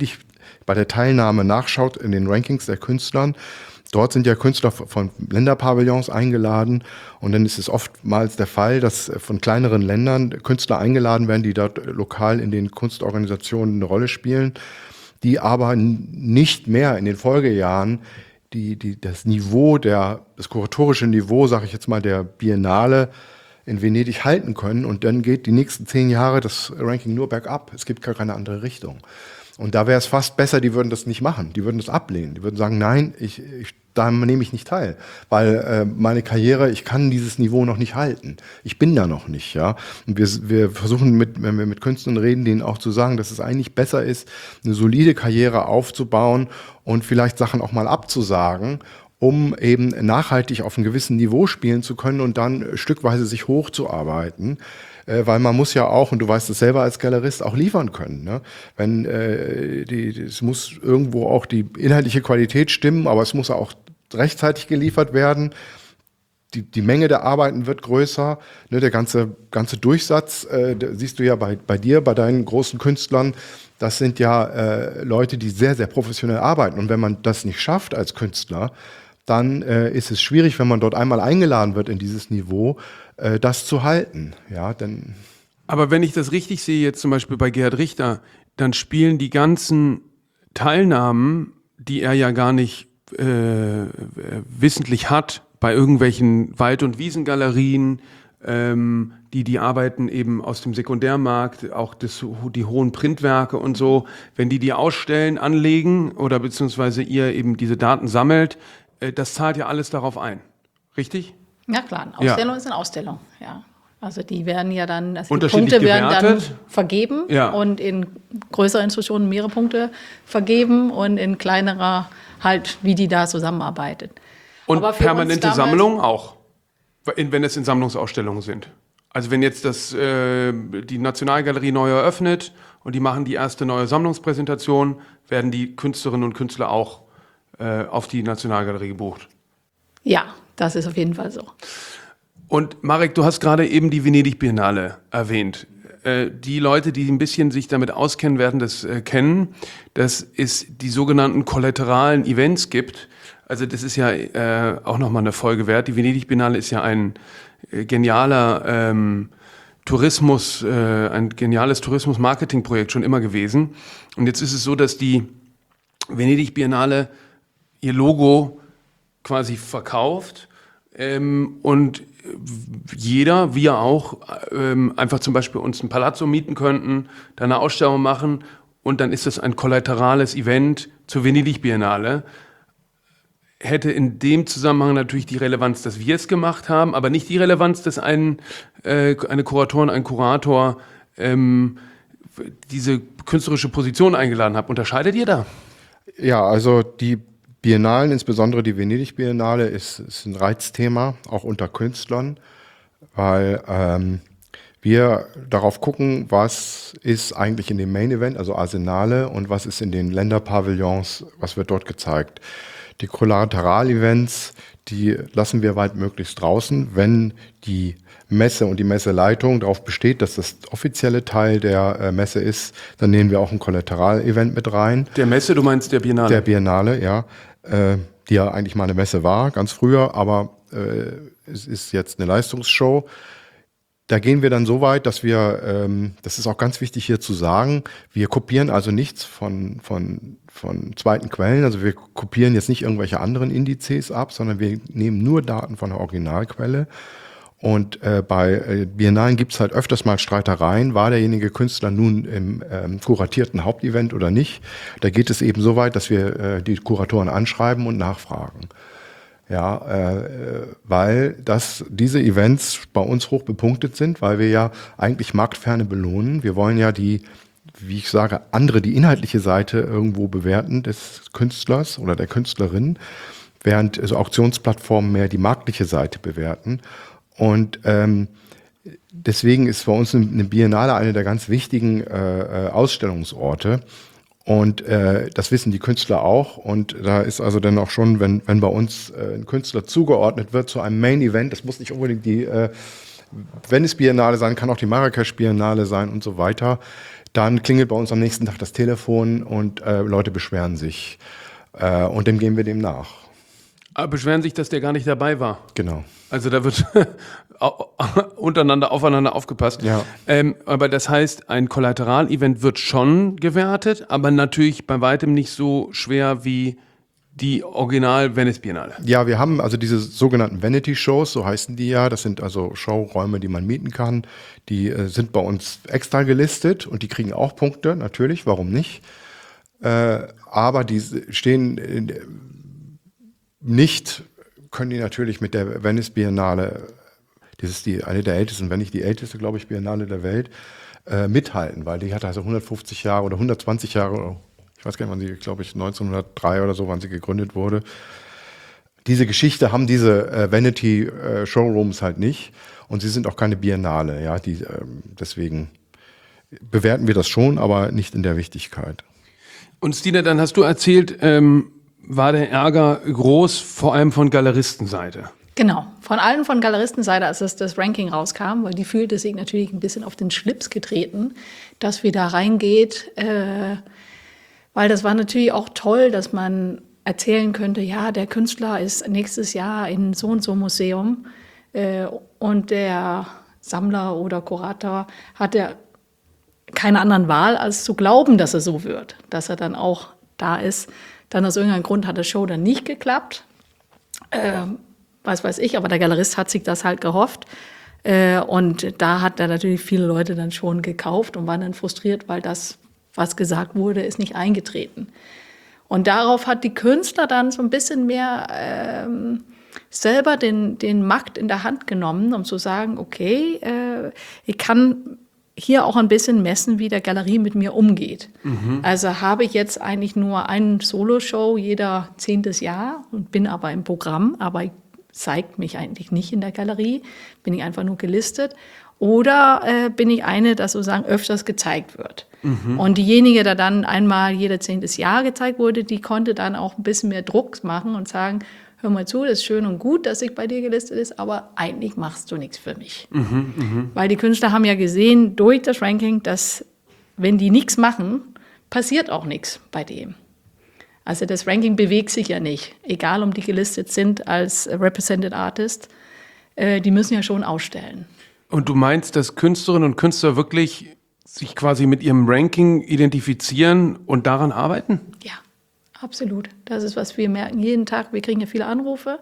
bei der Teilnahme nachschaut in den Rankings der Künstlern, dort sind ja Künstler von Länderpavillons eingeladen und dann ist es oftmals der Fall, dass von kleineren Ländern Künstler eingeladen werden, die dort lokal in den Kunstorganisationen eine Rolle spielen, die aber nicht mehr in den Folgejahren das kuratorische Niveau, sage ich jetzt mal, der Biennale in Venedig halten können. Und dann geht die nächsten 10 Jahre das Ranking nur bergab. Es gibt gar keine andere Richtung. Und da wäre es fast besser, die würden das nicht machen. Die würden das ablehnen. Die würden sagen, nein, da nehme ich nicht teil. Weil meine Karriere, ich kann dieses Niveau noch nicht halten. Ich bin da noch nicht. Ja. Und wir versuchen, wenn wir mit Künstlern reden, denen auch zu sagen, dass es eigentlich besser ist, eine solide Karriere aufzubauen und vielleicht Sachen auch mal abzusagen, um eben nachhaltig auf einem gewissen Niveau spielen zu können und dann stückweise sich hochzuarbeiten. Weil man muss ja auch, und du weißt es selber als Galerist, auch liefern können. Ne? Wenn es muss irgendwo auch die inhaltliche Qualität stimmen, aber es muss auch rechtzeitig geliefert werden. Die Menge der Arbeiten wird größer. Ne? Der ganze Durchsatz, siehst du ja bei dir, bei deinen großen Künstlern, das sind ja Leute, die sehr, sehr professionell arbeiten. Und wenn man das nicht schafft als Künstler, dann ist es schwierig, wenn man dort einmal eingeladen wird in dieses Niveau, das zu halten. Ja, denn Aber wenn ich das richtig sehe, jetzt zum Beispiel bei Gerhard Richter, dann spielen die ganzen Teilnahmen, die er ja gar nicht wissentlich hat, bei irgendwelchen Wald- und Wiesengalerien, die Arbeiten eben aus dem Sekundärmarkt, auch die hohen Printwerke und so, wenn die ausstellen, anlegen oder beziehungsweise ihr eben diese Daten sammelt, das zahlt ja alles darauf ein. Richtig? Ja klar, eine Ausstellung ist eine Ausstellung, ja. Also die werden ja dann, also die Unterschiedlich Punkte werden dann gewertet. vergeben und in größeren Institutionen mehrere Punkte vergeben und in kleinerer halt, wie die da zusammenarbeitet. Und Aber für permanente uns damals- Sammlungen auch, wenn es in Sammlungsausstellungen sind. Also wenn jetzt die Nationalgalerie neu eröffnet und die machen die erste neue Sammlungspräsentation, werden die Künstlerinnen und Künstler auch auf die Nationalgalerie gebucht. Ja, das ist auf jeden Fall so. Und Marek, du hast gerade eben die Venedig-Biennale erwähnt. Die Leute, die ein bisschen sich damit auskennen, werden das kennen, dass es die sogenannten kollateralen Events gibt. Also das ist ja auch nochmal eine Folge wert. Die Venedig-Biennale ist ja ein geniales Tourismus-Marketing-Projekt schon immer gewesen. Und jetzt ist es so, dass die Venedig-Biennale ihr Logo quasi verkauft und jeder, wir auch, einfach zum Beispiel uns ein Palazzo mieten könnten, da eine Ausstellung machen und dann ist das ein kollaterales Event zur Venedig-Biennale. Hätte in dem Zusammenhang natürlich die Relevanz, dass wir es gemacht haben, aber nicht die Relevanz, dass eine Kuratorin, ein Kurator diese künstlerische Position eingeladen hat. Unterscheidet ihr da? ja, also die Biennalen, insbesondere die Venedig-Biennale, ist ein Reizthema, auch unter Künstlern, weil wir darauf gucken, was ist eigentlich in dem Main-Event, also Arsenale, und was ist in den Länderpavillons, was wird dort gezeigt. Die Kollateral-Events, die lassen wir weitmöglichst draußen, wenn die Messe und die Messeleitung darauf besteht, dass das offizielle Teil der Messe ist, dann nehmen wir auch ein Kollateral-Event mit rein. Der Messe, du meinst der Biennale? Der Biennale, ja. Die ja eigentlich mal eine Messe war, ganz früher, aber es ist jetzt eine Leistungsshow. Da gehen wir dann so weit, dass wir, das ist auch ganz wichtig hier zu sagen, wir kopieren also nichts von zweiten Quellen. Also wir kopieren jetzt nicht irgendwelche anderen Indizes ab, sondern wir nehmen nur Daten von der Originalquelle. Und bei Biennalen gibt es halt öfters mal Streitereien, war derjenige Künstler nun im kuratierten Hauptevent oder nicht. Da geht es eben so weit, dass wir die Kuratoren anschreiben und nachfragen. Ja, weil diese Events bei uns hoch bepunktet sind, weil wir ja eigentlich Marktferne belohnen. Wir wollen ja die inhaltliche Seite irgendwo bewerten des Künstlers oder der Künstlerin, während also Auktionsplattformen mehr die marktliche Seite bewerten. Und deswegen ist bei uns eine Biennale eine der ganz wichtigen Ausstellungsorte. Und das wissen die Künstler auch. Und da ist also dann auch schon, wenn bei uns ein Künstler zugeordnet wird zu einem Main-Event, das muss nicht unbedingt die Venice Biennale sein, kann auch die Marrakesch Biennale sein und so weiter. Dann klingelt bei uns am nächsten Tag das Telefon und Leute beschweren sich. Und dem gehen wir dem nach. Aber beschweren sich, dass der gar nicht dabei war. Genau. Also da wird aufeinander aufgepasst. Ja. Aber das heißt, ein Kollateralevent wird schon gewertet, aber natürlich bei weitem nicht so schwer wie die Original Venice Biennale. Ja, wir haben also diese sogenannten Vanity-Shows, so heißen die ja. Das sind also Showräume, die man mieten kann. Die sind bei uns extra gelistet und die kriegen auch Punkte, natürlich, warum nicht? Aber die stehen nicht, können die natürlich mit der Venice Biennale, das ist eine der ältesten, wenn nicht die älteste, glaube ich, Biennale der Welt, mithalten, weil die hat also 150 Jahre oder 120 Jahre, ich weiß gar nicht, wann sie, glaube ich, 1903 oder so, wann sie gegründet wurde. Diese Geschichte haben diese Vanity-Showrooms halt nicht und sie sind auch keine Biennale, ja, deswegen bewerten wir das schon, aber nicht in der Wichtigkeit. Und Stina, dann hast du erzählt, war der Ärger groß, vor allem von Galeristenseite. Genau, von allen von Galeristenseite, als das Ranking rauskam, weil die fühlte sich natürlich ein bisschen auf den Schlips getreten, dass wir da reingeht, weil das war natürlich auch toll, dass man erzählen könnte, ja, der Künstler ist nächstes Jahr in so und so Museum und der Sammler oder Kurator hat ja keine anderen Wahl, als zu glauben, dass er so wird, dass er dann auch da ist. Dann aus irgendeinem Grund hat das Show dann nicht geklappt. Was weiß ich, aber der Galerist hat sich das halt gehofft. Und da hat er natürlich viele Leute dann schon gekauft und waren dann frustriert, weil das, was gesagt wurde, ist nicht eingetreten. Und darauf hat die Künstler dann so ein bisschen mehr selber den Markt in der Hand genommen, um zu sagen, okay, ich kann hier auch ein bisschen messen, wie der Galerie mit mir umgeht. Mhm. Also habe ich jetzt eigentlich nur eine Solo-Show jeder 10. Jahr und bin aber im Programm, aber ich zeige mich eigentlich nicht in der Galerie, bin ich einfach nur gelistet. Oder bin ich eine, das sozusagen öfters gezeigt wird. Mhm. Und diejenige, der dann einmal jeder 10. Jahr gezeigt wurde, die konnte dann auch ein bisschen mehr Druck machen und sagen, hör mal zu, das ist schön und gut, dass ich bei dir gelistet ist, aber eigentlich machst du nichts für mich. Weil die Künstler haben ja gesehen durch das Ranking, dass wenn die nichts machen, passiert auch nichts bei dem. Also das Ranking bewegt sich ja nicht, egal ob die gelistet sind als Represented Artist, die müssen ja schon ausstellen. Und du meinst, dass Künstlerinnen und Künstler wirklich sich quasi mit ihrem Ranking identifizieren und daran arbeiten? Ja. Absolut. Das ist, was wir merken jeden Tag. Wir kriegen ja viele Anrufe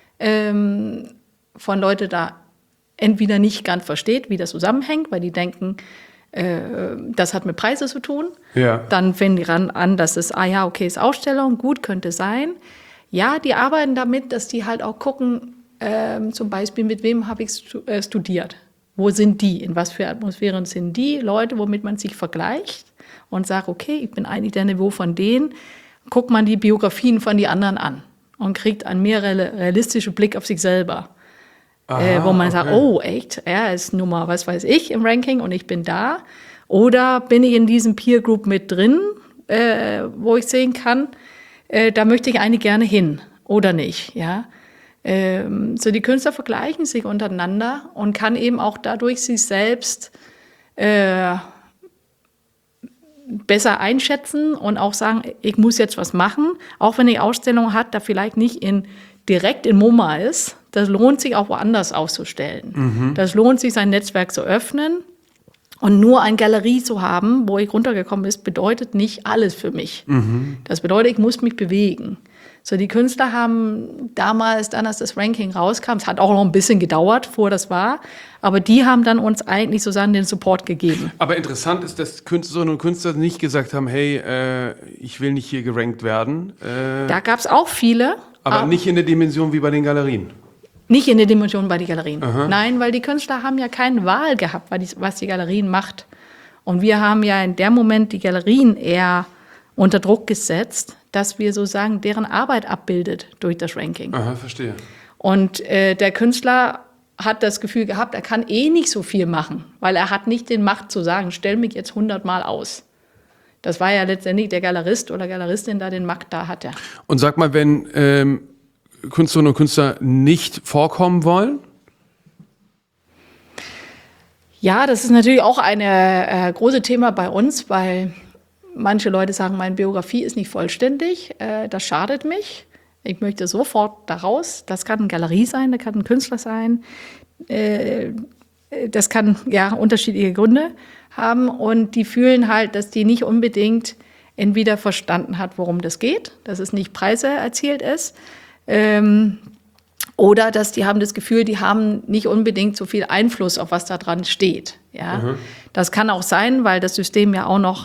von Leuten, da entweder nicht ganz versteht, wie das zusammenhängt, weil die denken, das hat mit Preisen zu tun. Ja. Dann fängt die an, dass es, okay, ist Ausstellung, gut, könnte sein. Ja, die arbeiten damit, dass die halt auch gucken, zum Beispiel, mit wem habe ich studiert? Wo sind die? In was für Atmosphären sind die Leute, womit man sich vergleicht und sagt, okay, ich bin eigentlich der Niveau von denen. Guckt man die Biografien von den anderen an und kriegt einen mehr realistischen Blick auf sich selber. Aha, wo man sagt, oh echt, er ist Nummer, was weiß ich, im Ranking und ich bin da. Oder bin ich in diesem Peer Group mit drin, wo ich sehen kann, da möchte ich eigentlich gerne hin oder nicht. Ja? So die Künstler vergleichen sich untereinander und kann eben auch dadurch sich selbst besser einschätzen und auch sagen, ich muss jetzt was machen, auch wenn die Ausstellung hat, da vielleicht nicht direkt in MoMA ist. Das lohnt sich auch woanders auszustellen. Mhm. Das lohnt sich, sein Netzwerk zu öffnen und nur eine Galerie zu haben, wo ich runtergekommen bin, bedeutet nicht alles für mich. Mhm. Das bedeutet, ich muss mich bewegen. So, die Künstler haben damals, dann als das Ranking rauskam, es hat auch noch ein bisschen gedauert, bevor das war, aber die haben dann uns eigentlich sozusagen den Support gegeben. Aber interessant ist, dass Künstlerinnen und Künstler nicht gesagt haben, hey, ich will nicht hier gerankt werden. Da gab es auch viele. Aber nicht in der Dimension wie bei den Galerien. Nicht in der Dimension bei den Galerien. Aha. Nein, weil die Künstler haben ja keine Wahl gehabt, was die Galerien macht. Und wir haben ja in dem Moment die Galerien eher unter Druck gesetzt, dass wir sozusagen deren Arbeit abbildet durch das Ranking. Aha, verstehe. Und der Künstler hat das Gefühl gehabt, er kann nicht so viel machen, weil er hat nicht den Macht zu sagen, stell mich jetzt 100 Mal aus. Das war ja letztendlich der Galerist oder Galeristin, da den Macht da hatte. Und sag mal, wenn Künstlerinnen und Künstler nicht vorkommen wollen? Ja, das ist natürlich auch ein großes Thema bei uns, weil manche Leute sagen, meine Biografie ist nicht vollständig, das schadet mich. Ich möchte sofort da raus. Das kann eine Galerie sein, das kann ein Künstler sein. Das kann ja unterschiedliche Gründe haben. Und die fühlen halt, dass die nicht unbedingt entweder verstanden hat, worum das geht, dass es nicht Preise erzielt ist. Oder dass die haben das Gefühl, die haben nicht unbedingt so viel Einfluss auf was da dran steht. Ja? Das kann auch sein, weil das System ja auch noch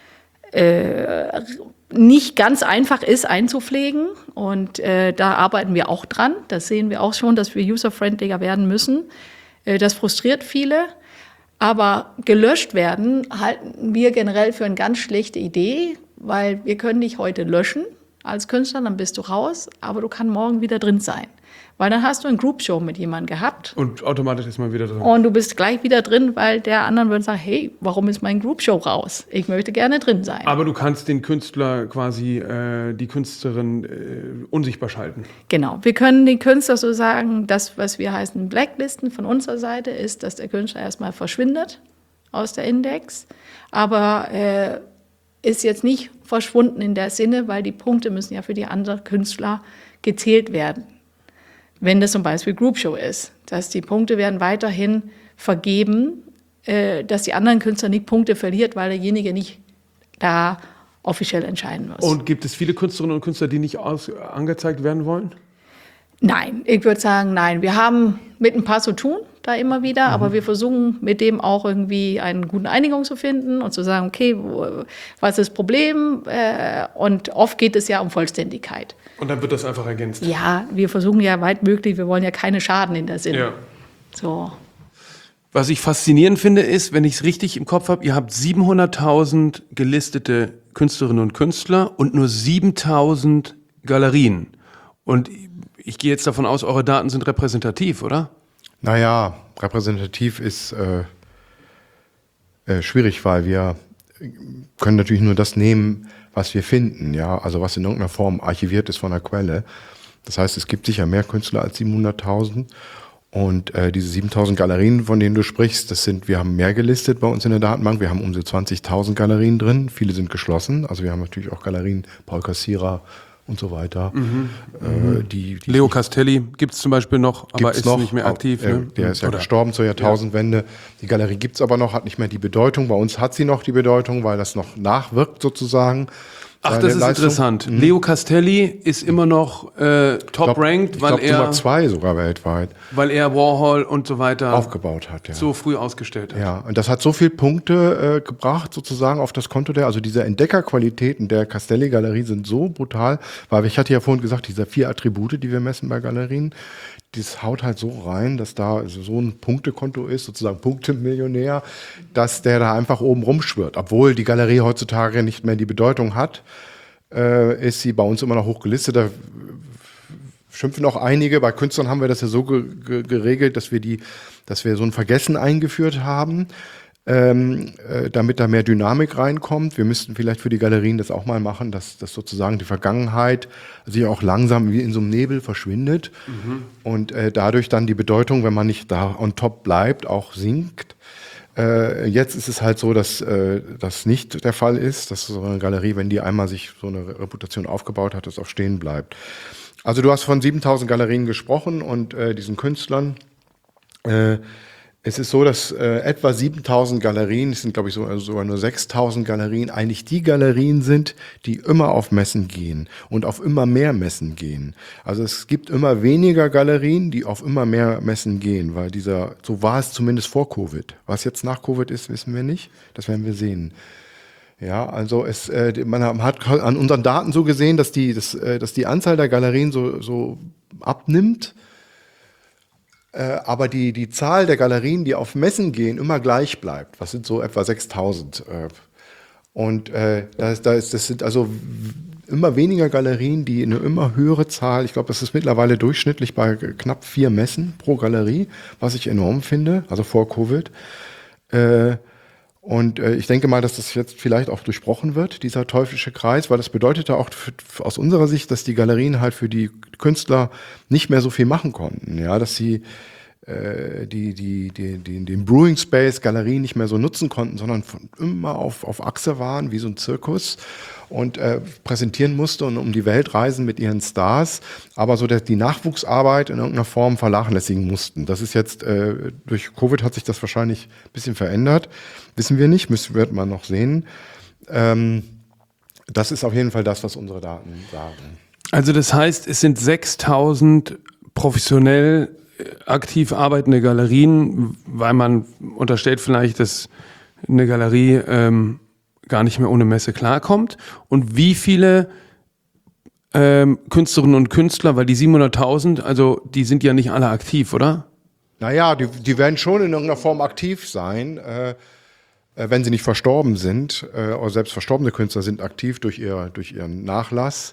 nicht ganz einfach ist einzupflegen. Und da arbeiten wir auch dran. Das sehen wir auch schon, dass wir user-friendlier werden müssen. Das frustriert viele. Aber gelöscht werden halten wir generell für eine ganz schlechte Idee, weil wir können dich heute löschen als Künstler, dann bist du raus, aber du kannst morgen wieder drin sein. Weil dann hast du eine Group-Show mit jemandem gehabt. Und automatisch ist man wieder drin. Und du bist gleich wieder drin, weil der anderen würde sagen, hey, warum ist mein Group-Show raus? Ich möchte gerne drin sein. Aber du kannst den Künstler quasi, die Künstlerin unsichtbar schalten. Genau, wir können den Künstler so sagen, das, was wir heißen Blacklisten von unserer Seite, ist, dass der Künstler erstmal verschwindet aus der Index. Aber ist jetzt nicht verschwunden in der Sinne, weil die Punkte müssen ja für die anderen Künstler gezählt werden. Wenn das zum Beispiel Groupshow ist, dass die Punkte werden weiterhin vergeben, dass die anderen Künstler nicht Punkte verliert, weil derjenige nicht da offiziell entscheiden muss. Und gibt es viele Künstlerinnen und Künstler, die nicht angezeigt werden wollen? Nein, ich würde sagen, nein. Wir haben mit ein paar zu tun, da immer wieder, aber wir versuchen mit dem auch irgendwie eine gute Einigung zu finden und zu sagen, okay, was ist das Problem? Und oft geht es ja um Vollständigkeit. Und dann wird das einfach ergänzt. Ja, wir versuchen ja weit möglich, wir wollen ja keine Schaden in der Sinne. Ja. So. Was ich faszinierend finde, ist, wenn ich es richtig im Kopf habe, ihr habt 700.000 gelistete Künstlerinnen und Künstler und nur 7.000 Galerien. Und ich gehe jetzt davon aus, eure Daten sind repräsentativ, oder? Naja, repräsentativ ist schwierig, weil wir können natürlich nur das nehmen, was wir finden, ja, also was in irgendeiner Form archiviert ist von der Quelle. Das heißt, es gibt sicher mehr Künstler als 700.000 und diese 7.000 Galerien, von denen du sprichst, wir haben mehr gelistet bei uns in der Datenbank. Wir haben um die 20.000 Galerien drin, viele sind geschlossen, also wir haben natürlich auch Galerien, Paul Cassira und so weiter. Leo Castelli gibt es zum Beispiel noch, aber ist noch, nicht mehr aktiv. Ne? Der ist ja gestorben zur Jahrtausendwende. Ja. Die Galerie gibt es aber noch, hat nicht mehr die Bedeutung. Bei uns hat sie noch die Bedeutung, weil das noch nachwirkt sozusagen. Ach, das ist interessant. Leo Castelli ist immer noch top-ranked, weil er Nummer 2 sogar weltweit. Weil er Warhol und so weiter aufgebaut hat, ja. So früh ausgestellt hat. Ja, und das hat so viele Punkte gebracht sozusagen auf das Konto also diese Entdeckerqualitäten der Castelli-Galerie sind so brutal, weil ich hatte ja vorhin gesagt, diese 4 Attribute, die wir messen bei Galerien, das haut halt so rein, dass da so ein Punktekonto ist, sozusagen Punktemillionär, dass der da einfach oben rumschwirrt. Obwohl die Galerie heutzutage nicht mehr die Bedeutung hat, ist sie bei uns immer noch hoch gelistet. Da schimpfen auch einige. Bei Künstlern haben wir das ja so geregelt, dass wir so ein Vergessen eingeführt haben, damit da mehr Dynamik reinkommt. Wir müssten vielleicht für die Galerien das auch mal machen, dass sozusagen die Vergangenheit sich auch langsam wie in so einem Nebel verschwindet und dadurch dann die Bedeutung, wenn man nicht da on top bleibt, auch sinkt. Jetzt ist es halt so, dass das nicht der Fall ist, dass so eine Galerie, wenn die einmal sich so eine Reputation aufgebaut hat, das auch stehen bleibt. Also du hast von 7.000 Galerien gesprochen und diesen Künstlern. Es ist so, dass etwa 7.000 Galerien, es sind glaube ich sogar nur 6.000 Galerien, eigentlich die Galerien sind, die immer auf Messen gehen und auf immer mehr Messen gehen. Also es gibt immer weniger Galerien, die auf immer mehr Messen gehen, weil so war es zumindest vor Covid. Was jetzt nach Covid ist, wissen wir nicht. Das werden wir sehen. Ja, also man hat an unseren Daten so gesehen, dass die Anzahl der Galerien so abnimmt. Aber die Zahl der Galerien, die auf Messen gehen, immer gleich bleibt. Was sind so etwa 6.000. Und das sind also immer weniger Galerien, die eine immer höhere Zahl, ich glaube, das ist mittlerweile durchschnittlich bei knapp 4 Messen pro Galerie, was ich enorm finde, also vor Covid. Und ich denke mal, dass das jetzt vielleicht auch durchbrochen wird, dieser teuflische Kreis, weil das bedeutete auch aus unserer Sicht, dass die Galerien halt für die Künstler nicht mehr so viel machen konnten. Ja, dass sie den Brewing Space Galerien nicht mehr so nutzen konnten, sondern immer auf Achse waren, wie so ein Zirkus und präsentieren musste und um die Welt reisen mit ihren Stars, aber so die Nachwuchsarbeit in irgendeiner Form vernachlässigen mussten. Das ist jetzt, durch Covid hat sich das wahrscheinlich ein bisschen verändert, wissen wir nicht, wird man noch sehen. Das ist auf jeden Fall das, was unsere Daten sagen. Also das heißt, es sind 6.000 professionell aktiv arbeitende Galerien, weil man unterstellt vielleicht, dass eine Galerie gar nicht mehr ohne Messe klarkommt. Und wie viele Künstlerinnen und Künstler, weil die 700.000, also die sind ja nicht alle aktiv, oder? Naja, die werden schon in irgendeiner Form aktiv sein, wenn sie nicht verstorben sind. Oder selbst verstorbene Künstler sind aktiv durch ihren Nachlass.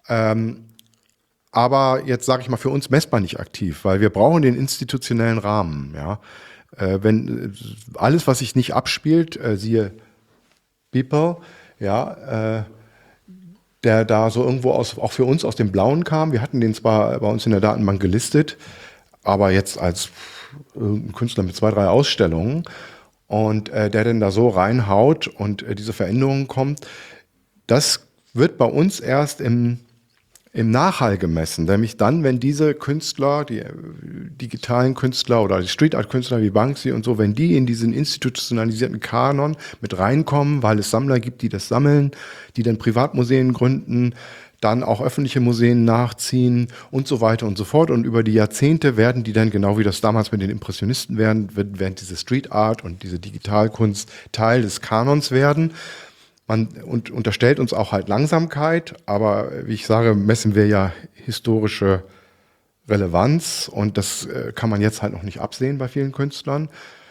Aber jetzt sage ich mal, für uns messbar nicht aktiv, weil wir brauchen den institutionellen Rahmen. Ja? Wenn alles, was sich nicht abspielt, siehe Beeple, ja, der da so irgendwo auch für uns aus dem Blauen kam. Wir hatten den zwar bei uns in der Datenbank gelistet, aber jetzt als ein Künstler mit 2, 3 Ausstellungen und der denn da so reinhaut und diese Veränderungen kommt, das wird bei uns erst im Nachhall gemessen, nämlich dann, wenn diese Künstler, die digitalen Künstler oder die Street-Art-Künstler wie Banksy und so, wenn die in diesen institutionalisierten Kanon mit reinkommen, weil es Sammler gibt, die das sammeln, die dann Privatmuseen gründen, dann auch öffentliche Museen nachziehen und so weiter und so fort. Und über die Jahrzehnte werden die dann, genau wie das damals mit den Impressionisten werden diese Street-Art und diese Digitalkunst Teil des Kanons werden. Man unterstellt uns auch halt Langsamkeit, aber wie ich sage, messen wir ja historische Relevanz und das kann man jetzt halt noch nicht absehen bei vielen Künstlern.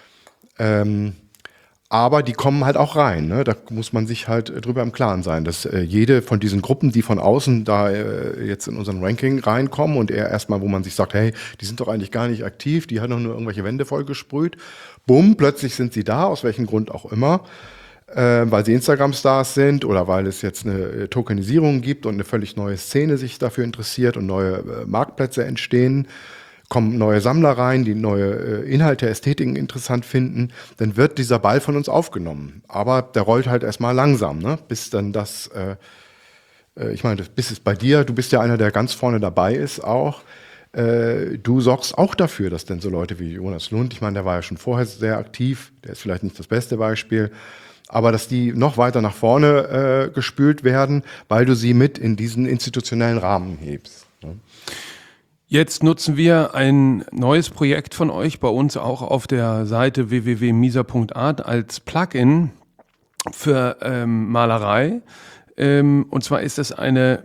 Aber die kommen halt auch rein, ne? Da muss man sich halt drüber im Klaren sein, dass jede von diesen Gruppen, die von außen da jetzt in unseren Ranking reinkommen und eher erstmal, wo man sich sagt, hey, die sind doch eigentlich gar nicht aktiv, die haben doch nur irgendwelche Wände vollgesprüht. Bumm, plötzlich sind sie da, aus welchem Grund auch immer. Weil sie Instagram-Stars sind oder weil es jetzt eine Tokenisierung gibt und eine völlig neue Szene sich dafür interessiert und neue Marktplätze entstehen, kommen neue Sammler rein, die neue Inhalte, Ästhetiken interessant finden, dann wird dieser Ball von uns aufgenommen. Aber der rollt halt erstmal langsam, ne? Bis dann das, ich meine, bis es bei dir, du bist ja einer, der ganz vorne dabei ist auch, du sorgst auch dafür, dass dann so Leute wie Jonas Lund, ich meine, der war ja schon vorher sehr aktiv, der ist vielleicht nicht das beste Beispiel, aber dass die noch weiter nach vorne gespült werden, weil du sie mit in diesen institutionellen Rahmen hebst. Ne? Jetzt nutzen wir ein neues Projekt von euch, bei uns auch auf der Seite www.misa.art als Plugin für Malerei. Und zwar ist das eine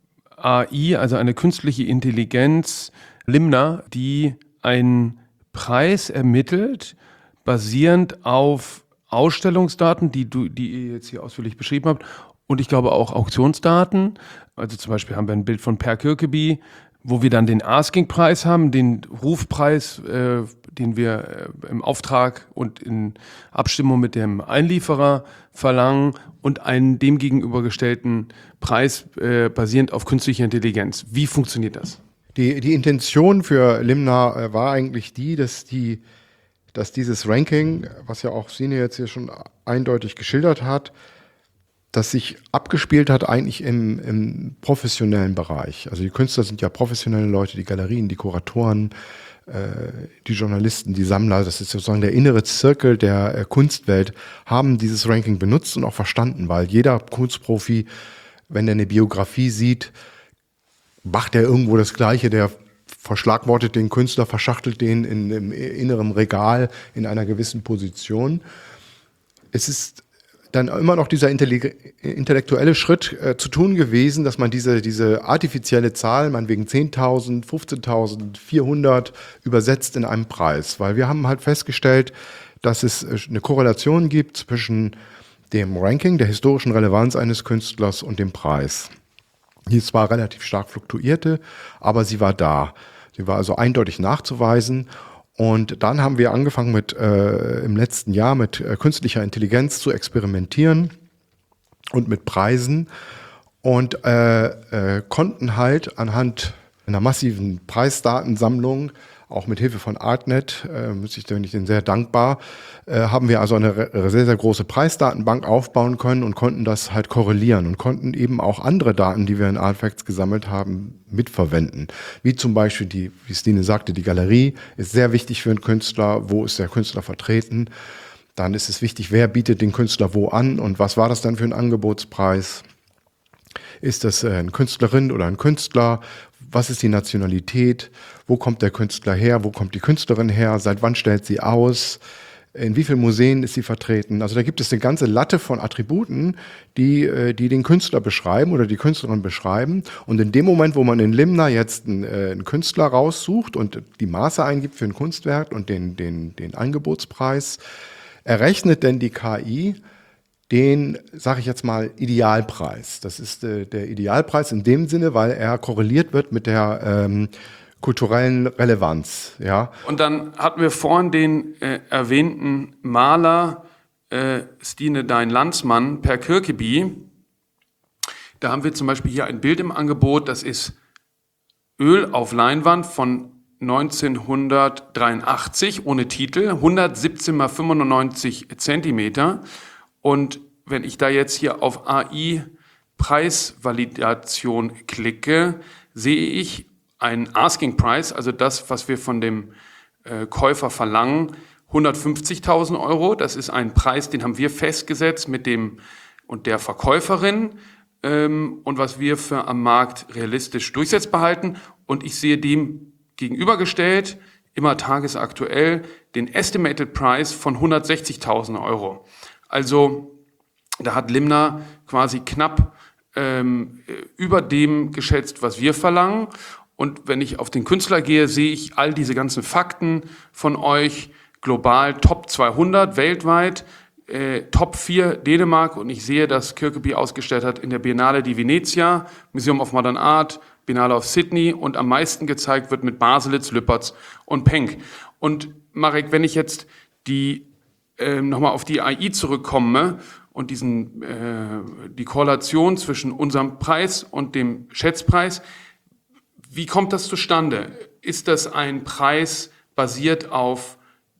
AI, also eine künstliche Intelligenz, Limna, die einen Preis ermittelt, basierend auf Ausstellungsdaten, die ihr jetzt hier ausführlich beschrieben habt, und ich glaube auch Auktionsdaten. Also zum Beispiel haben wir ein Bild von Per Kirkeby, wo wir dann den Asking-Preis haben, den Rufpreis, den wir im Auftrag und in Abstimmung mit dem Einlieferer verlangen und einen dem gegenübergestellten Preis basierend auf künstlicher Intelligenz. Wie funktioniert das? Die Intention für Limna war eigentlich dass dieses Ranking, was ja auch Sine jetzt hier schon eindeutig geschildert hat, das sich abgespielt hat eigentlich im professionellen Bereich. Also die Künstler sind ja professionelle Leute, die Galerien, die Kuratoren, die Journalisten, die Sammler, das ist sozusagen der innere Zirkel der Kunstwelt, haben dieses Ranking benutzt und auch verstanden, weil jeder Kunstprofi, wenn er eine Biografie sieht, macht er irgendwo das Gleiche, der verschlagwortet den Künstler, verschachtelt den im inneren Regal in einer gewissen Position. Es ist dann immer noch dieser intellektuelle Schritt zu tun gewesen, dass man diese artifizielle Zahl, meinetwegen 10.000, 15.000, 400 übersetzt in einem Preis. Weil wir haben halt festgestellt, dass es eine Korrelation gibt zwischen dem Ranking, der historischen Relevanz eines Künstlers und dem Preis. Die zwar relativ stark fluktuierte, aber sie war da. Sie war also eindeutig nachzuweisen. Und dann haben wir angefangen im letzten Jahr mit künstlicher Intelligenz zu experimentieren und mit Preisen und konnten halt anhand einer massiven Preisdatensammlung auch mit Hilfe von Artnet, bin ich denen sehr dankbar, haben wir also eine sehr, sehr große Preisdatenbank aufbauen können und konnten das halt korrelieren und konnten eben auch andere Daten, die wir in Artfacts gesammelt haben, mitverwenden. Wie zum Beispiel wie Stine sagte, die Galerie ist sehr wichtig für einen Künstler. Wo ist der Künstler vertreten? Dann ist es wichtig, wer bietet den Künstler wo an und was war das dann für ein Angebotspreis? Ist das eine Künstlerin oder ein Künstler? Was ist die Nationalität? Wo kommt der Künstler her? Wo kommt die Künstlerin her? Seit wann stellt sie aus? In wie vielen Museen ist sie vertreten? Also da gibt es eine ganze Latte von Attributen, die den Künstler beschreiben oder die Künstlerin beschreiben. Und in dem Moment, wo man in Limna jetzt einen Künstler raussucht und die Maße eingibt für ein Kunstwerk und den Angebotspreis, errechnet denn die KI den, sage ich jetzt mal, Idealpreis. Das ist der Idealpreis in dem Sinne, weil er korreliert wird mit der kulturellen Relevanz. Ja. Und dann hatten wir vorhin den erwähnten Maler Stine Dein Landsmann Per Kirkeby. Da haben wir zum Beispiel hier ein Bild im Angebot, das ist Öl auf Leinwand von 1983 ohne Titel, 117 mal 95 Zentimeter. Und wenn ich da jetzt hier auf AI-Preisvalidation klicke, sehe ich einen Asking Price, also das, was wir von dem Käufer verlangen, 150.000 Euro. Das ist ein Preis, den haben wir festgesetzt mit dem und der Verkäuferin und was wir für am Markt realistisch durchsetzbar halten. Und ich sehe dem gegenübergestellt, immer tagesaktuell, den Estimated Price von 160.000 Euro. Also da hat Limna quasi knapp über dem geschätzt, was wir verlangen. Und wenn ich auf den Künstler gehe, sehe ich all diese ganzen Fakten von euch, global Top 200 weltweit, Top 4 Dänemark, und ich sehe, dass Kirkeby ausgestellt hat in der Biennale di Venezia, Museum of Modern Art, Biennale of Sydney, und am meisten gezeigt wird mit Baselitz, Lüpertz und Penck. Und Marek, wenn ich jetzt nochmal auf die AI zurückkomme und die Korrelation zwischen unserem Preis und dem Schätzpreis, wie kommt das zustande? Ist das ein Preis basiert auf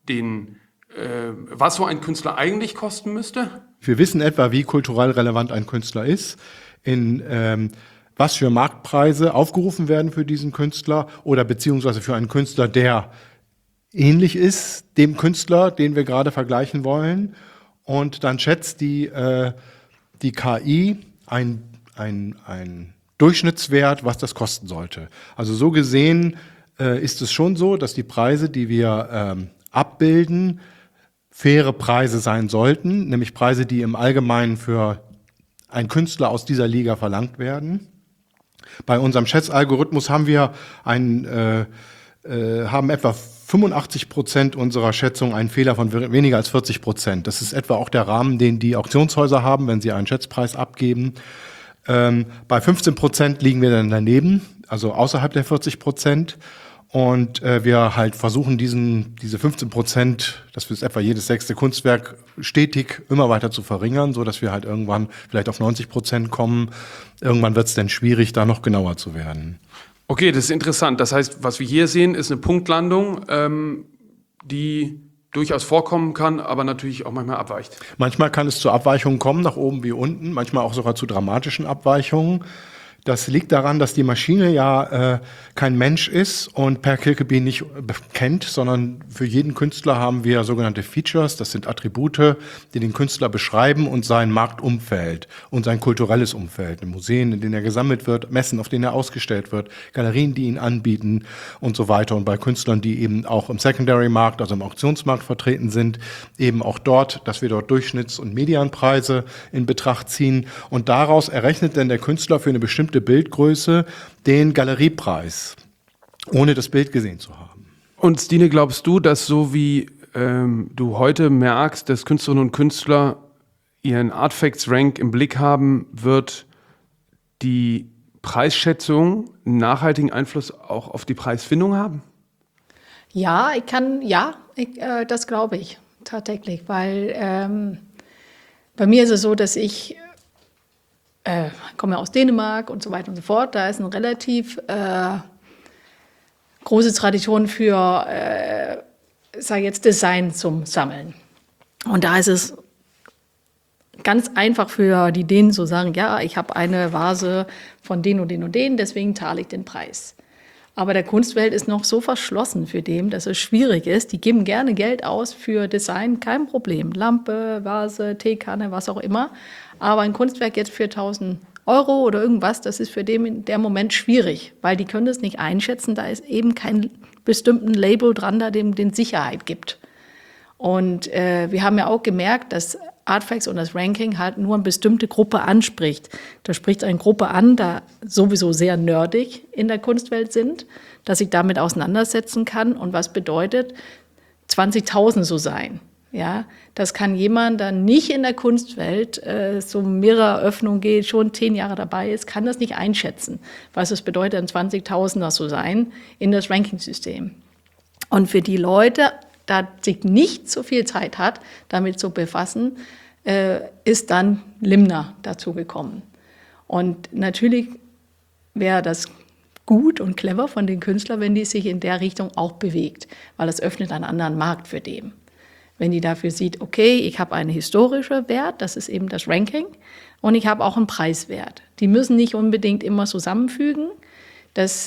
was so ein Künstler eigentlich kosten müsste? Wir wissen etwa, wie kulturell relevant ein Künstler ist, in was für Marktpreise aufgerufen werden für diesen Künstler oder beziehungsweise für einen Künstler, der ähnlich ist dem Künstler, den wir gerade vergleichen wollen. Und dann schätzt die KI ein Durchschnittswert, was das kosten sollte. Also so gesehen ist es schon so, dass die Preise, die wir abbilden, faire Preise sein sollten, nämlich Preise, die im Allgemeinen für einen Künstler aus dieser Liga verlangt werden. Bei unserem Schätzalgorithmus haben wir haben etwa 85% unserer Schätzung einen Fehler von weniger als 40%. Das ist etwa auch der Rahmen, den die Auktionshäuser haben, wenn sie einen Schätzpreis abgeben. Bei 15% liegen wir dann daneben, also außerhalb der 40%. Und wir halt versuchen, diese 15%, das ist etwa jedes 6. Kunstwerk, stetig immer weiter zu verringern, so dass wir halt irgendwann vielleicht auf 90% kommen. Irgendwann wird es dann schwierig, da noch genauer zu werden. Okay, das ist interessant. Das heißt, was wir hier sehen, ist eine Punktlandung, die durchaus vorkommen kann, aber natürlich auch manchmal abweicht. Manchmal kann es zu Abweichungen kommen, nach oben wie unten, manchmal auch sogar zu dramatischen Abweichungen. Das liegt daran, dass die Maschine ja kein Mensch ist und Per Kirkeby nicht kennt, sondern für jeden Künstler haben wir sogenannte Features. Das sind Attribute, die den Künstler beschreiben und sein Marktumfeld und sein kulturelles Umfeld. Museen, in denen er gesammelt wird, Messen, auf denen er ausgestellt wird, Galerien, die ihn anbieten und so weiter. Und bei Künstlern, die eben auch im Secondary-Markt, also im Auktionsmarkt vertreten sind, eben auch dort, dass wir dort Durchschnitts- und Medianpreise in Betracht ziehen. Und daraus errechnet dann der Künstler für eine bestimmte Bildgröße den Galeriepreis, ohne das Bild gesehen zu haben. Und Stine, glaubst du, dass so wie du heute merkst, dass Künstlerinnen und Künstler ihren Artfacts-Rank im Blick haben, wird die Preisschätzung einen nachhaltigen Einfluss auch auf die Preisfindung haben? Das glaube ich tatsächlich, weil bei mir ist es so, dass ich komme aus Dänemark und so weiter und so fort. Da ist ein relativ große Tradition für, Design zum Sammeln. Und da ist es ganz einfach für die Dänen zu sagen, ja, ich habe eine Vase von den und den und den, deswegen zahle ich den Preis. Aber der Kunstwelt ist noch so verschlossen für den, dass es schwierig ist. Die geben gerne Geld aus für Design, kein Problem. Lampe, Vase, Teekanne, was auch immer. Aber ein Kunstwerk jetzt für 1.000 € oder irgendwas, das ist für den in der Moment schwierig, weil die können das nicht einschätzen. Da ist eben kein bestimmten Label dran, der dem den Sicherheit gibt. Und wir haben ja auch gemerkt, dass Artfacts und das Ranking halt nur eine bestimmte Gruppe anspricht. Da spricht eine Gruppe an, da sowieso sehr nerdig in der Kunstwelt sind, dass ich damit auseinandersetzen kann und was bedeutet 20.000 so sein. Ja, das kann jemand, der nicht in der Kunstwelt so mehrere Öffnungen geht, schon 10 Jahre dabei ist, kann das nicht einschätzen, was es bedeutet, ein 20.000er zu sein in das Ranking-System. Und für die Leute, da sich nicht so viel Zeit hat, damit zu befassen, ist dann Limner dazu gekommen. Und natürlich wäre das gut und clever von den Künstlern, wenn die sich in der Richtung auch bewegt, weil es öffnet einen anderen Markt für den. Wenn die dafür sieht, okay, ich habe einen historischen Wert, das ist eben das Ranking, und ich habe auch einen Preiswert. Die müssen nicht unbedingt immer zusammenfügen. Das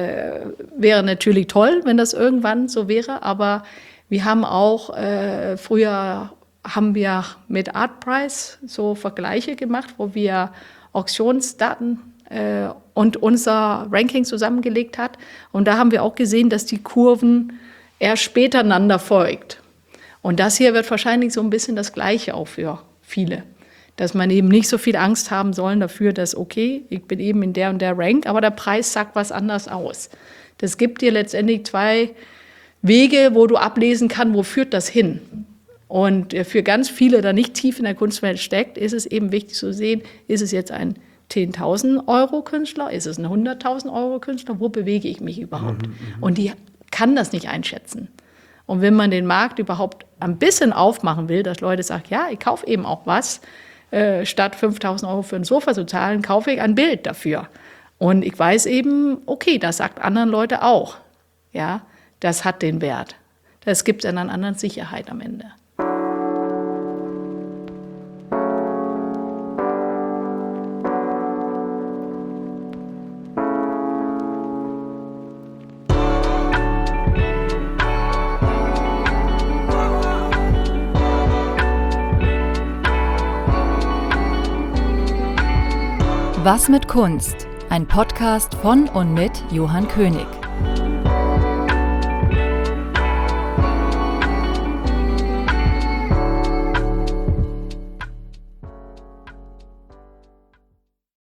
wäre natürlich toll, wenn das irgendwann so wäre, aber wir haben auch, früher haben wir mit Artprice so Vergleiche gemacht, wo wir Auktionsdaten und unser Ranking zusammengelegt hat. Und da haben wir auch gesehen, dass die Kurven erst später einander folgt. Und das hier wird wahrscheinlich so ein bisschen das Gleiche auch für viele. Dass man eben nicht so viel Angst haben sollen dafür, dass, okay, ich bin eben in der und der Rank, aber der Preis sagt was anderes aus. Das gibt dir letztendlich 2 Wege, wo du ablesen kannst, wo führt das hin. Und für ganz viele, der nicht tief in der Kunstwelt steckt, ist es eben wichtig zu sehen, ist es jetzt ein 10.000 € Künstler, ist es ein 100.000 € Künstler, wo bewege ich mich überhaupt? Und die kann das nicht einschätzen. Und wenn man den Markt überhaupt ein bisschen aufmachen will, dass Leute sagen, ja, ich kaufe eben auch was, statt 5.000 € für ein Sofa zu zahlen, kaufe ich ein Bild dafür. Und ich weiß eben, okay, das sagt anderen Leute auch, ja, das hat den Wert. Das gibt es einer anderen Sicherheit am Ende. Was mit Kunst? Ein Podcast von und mit Johann König.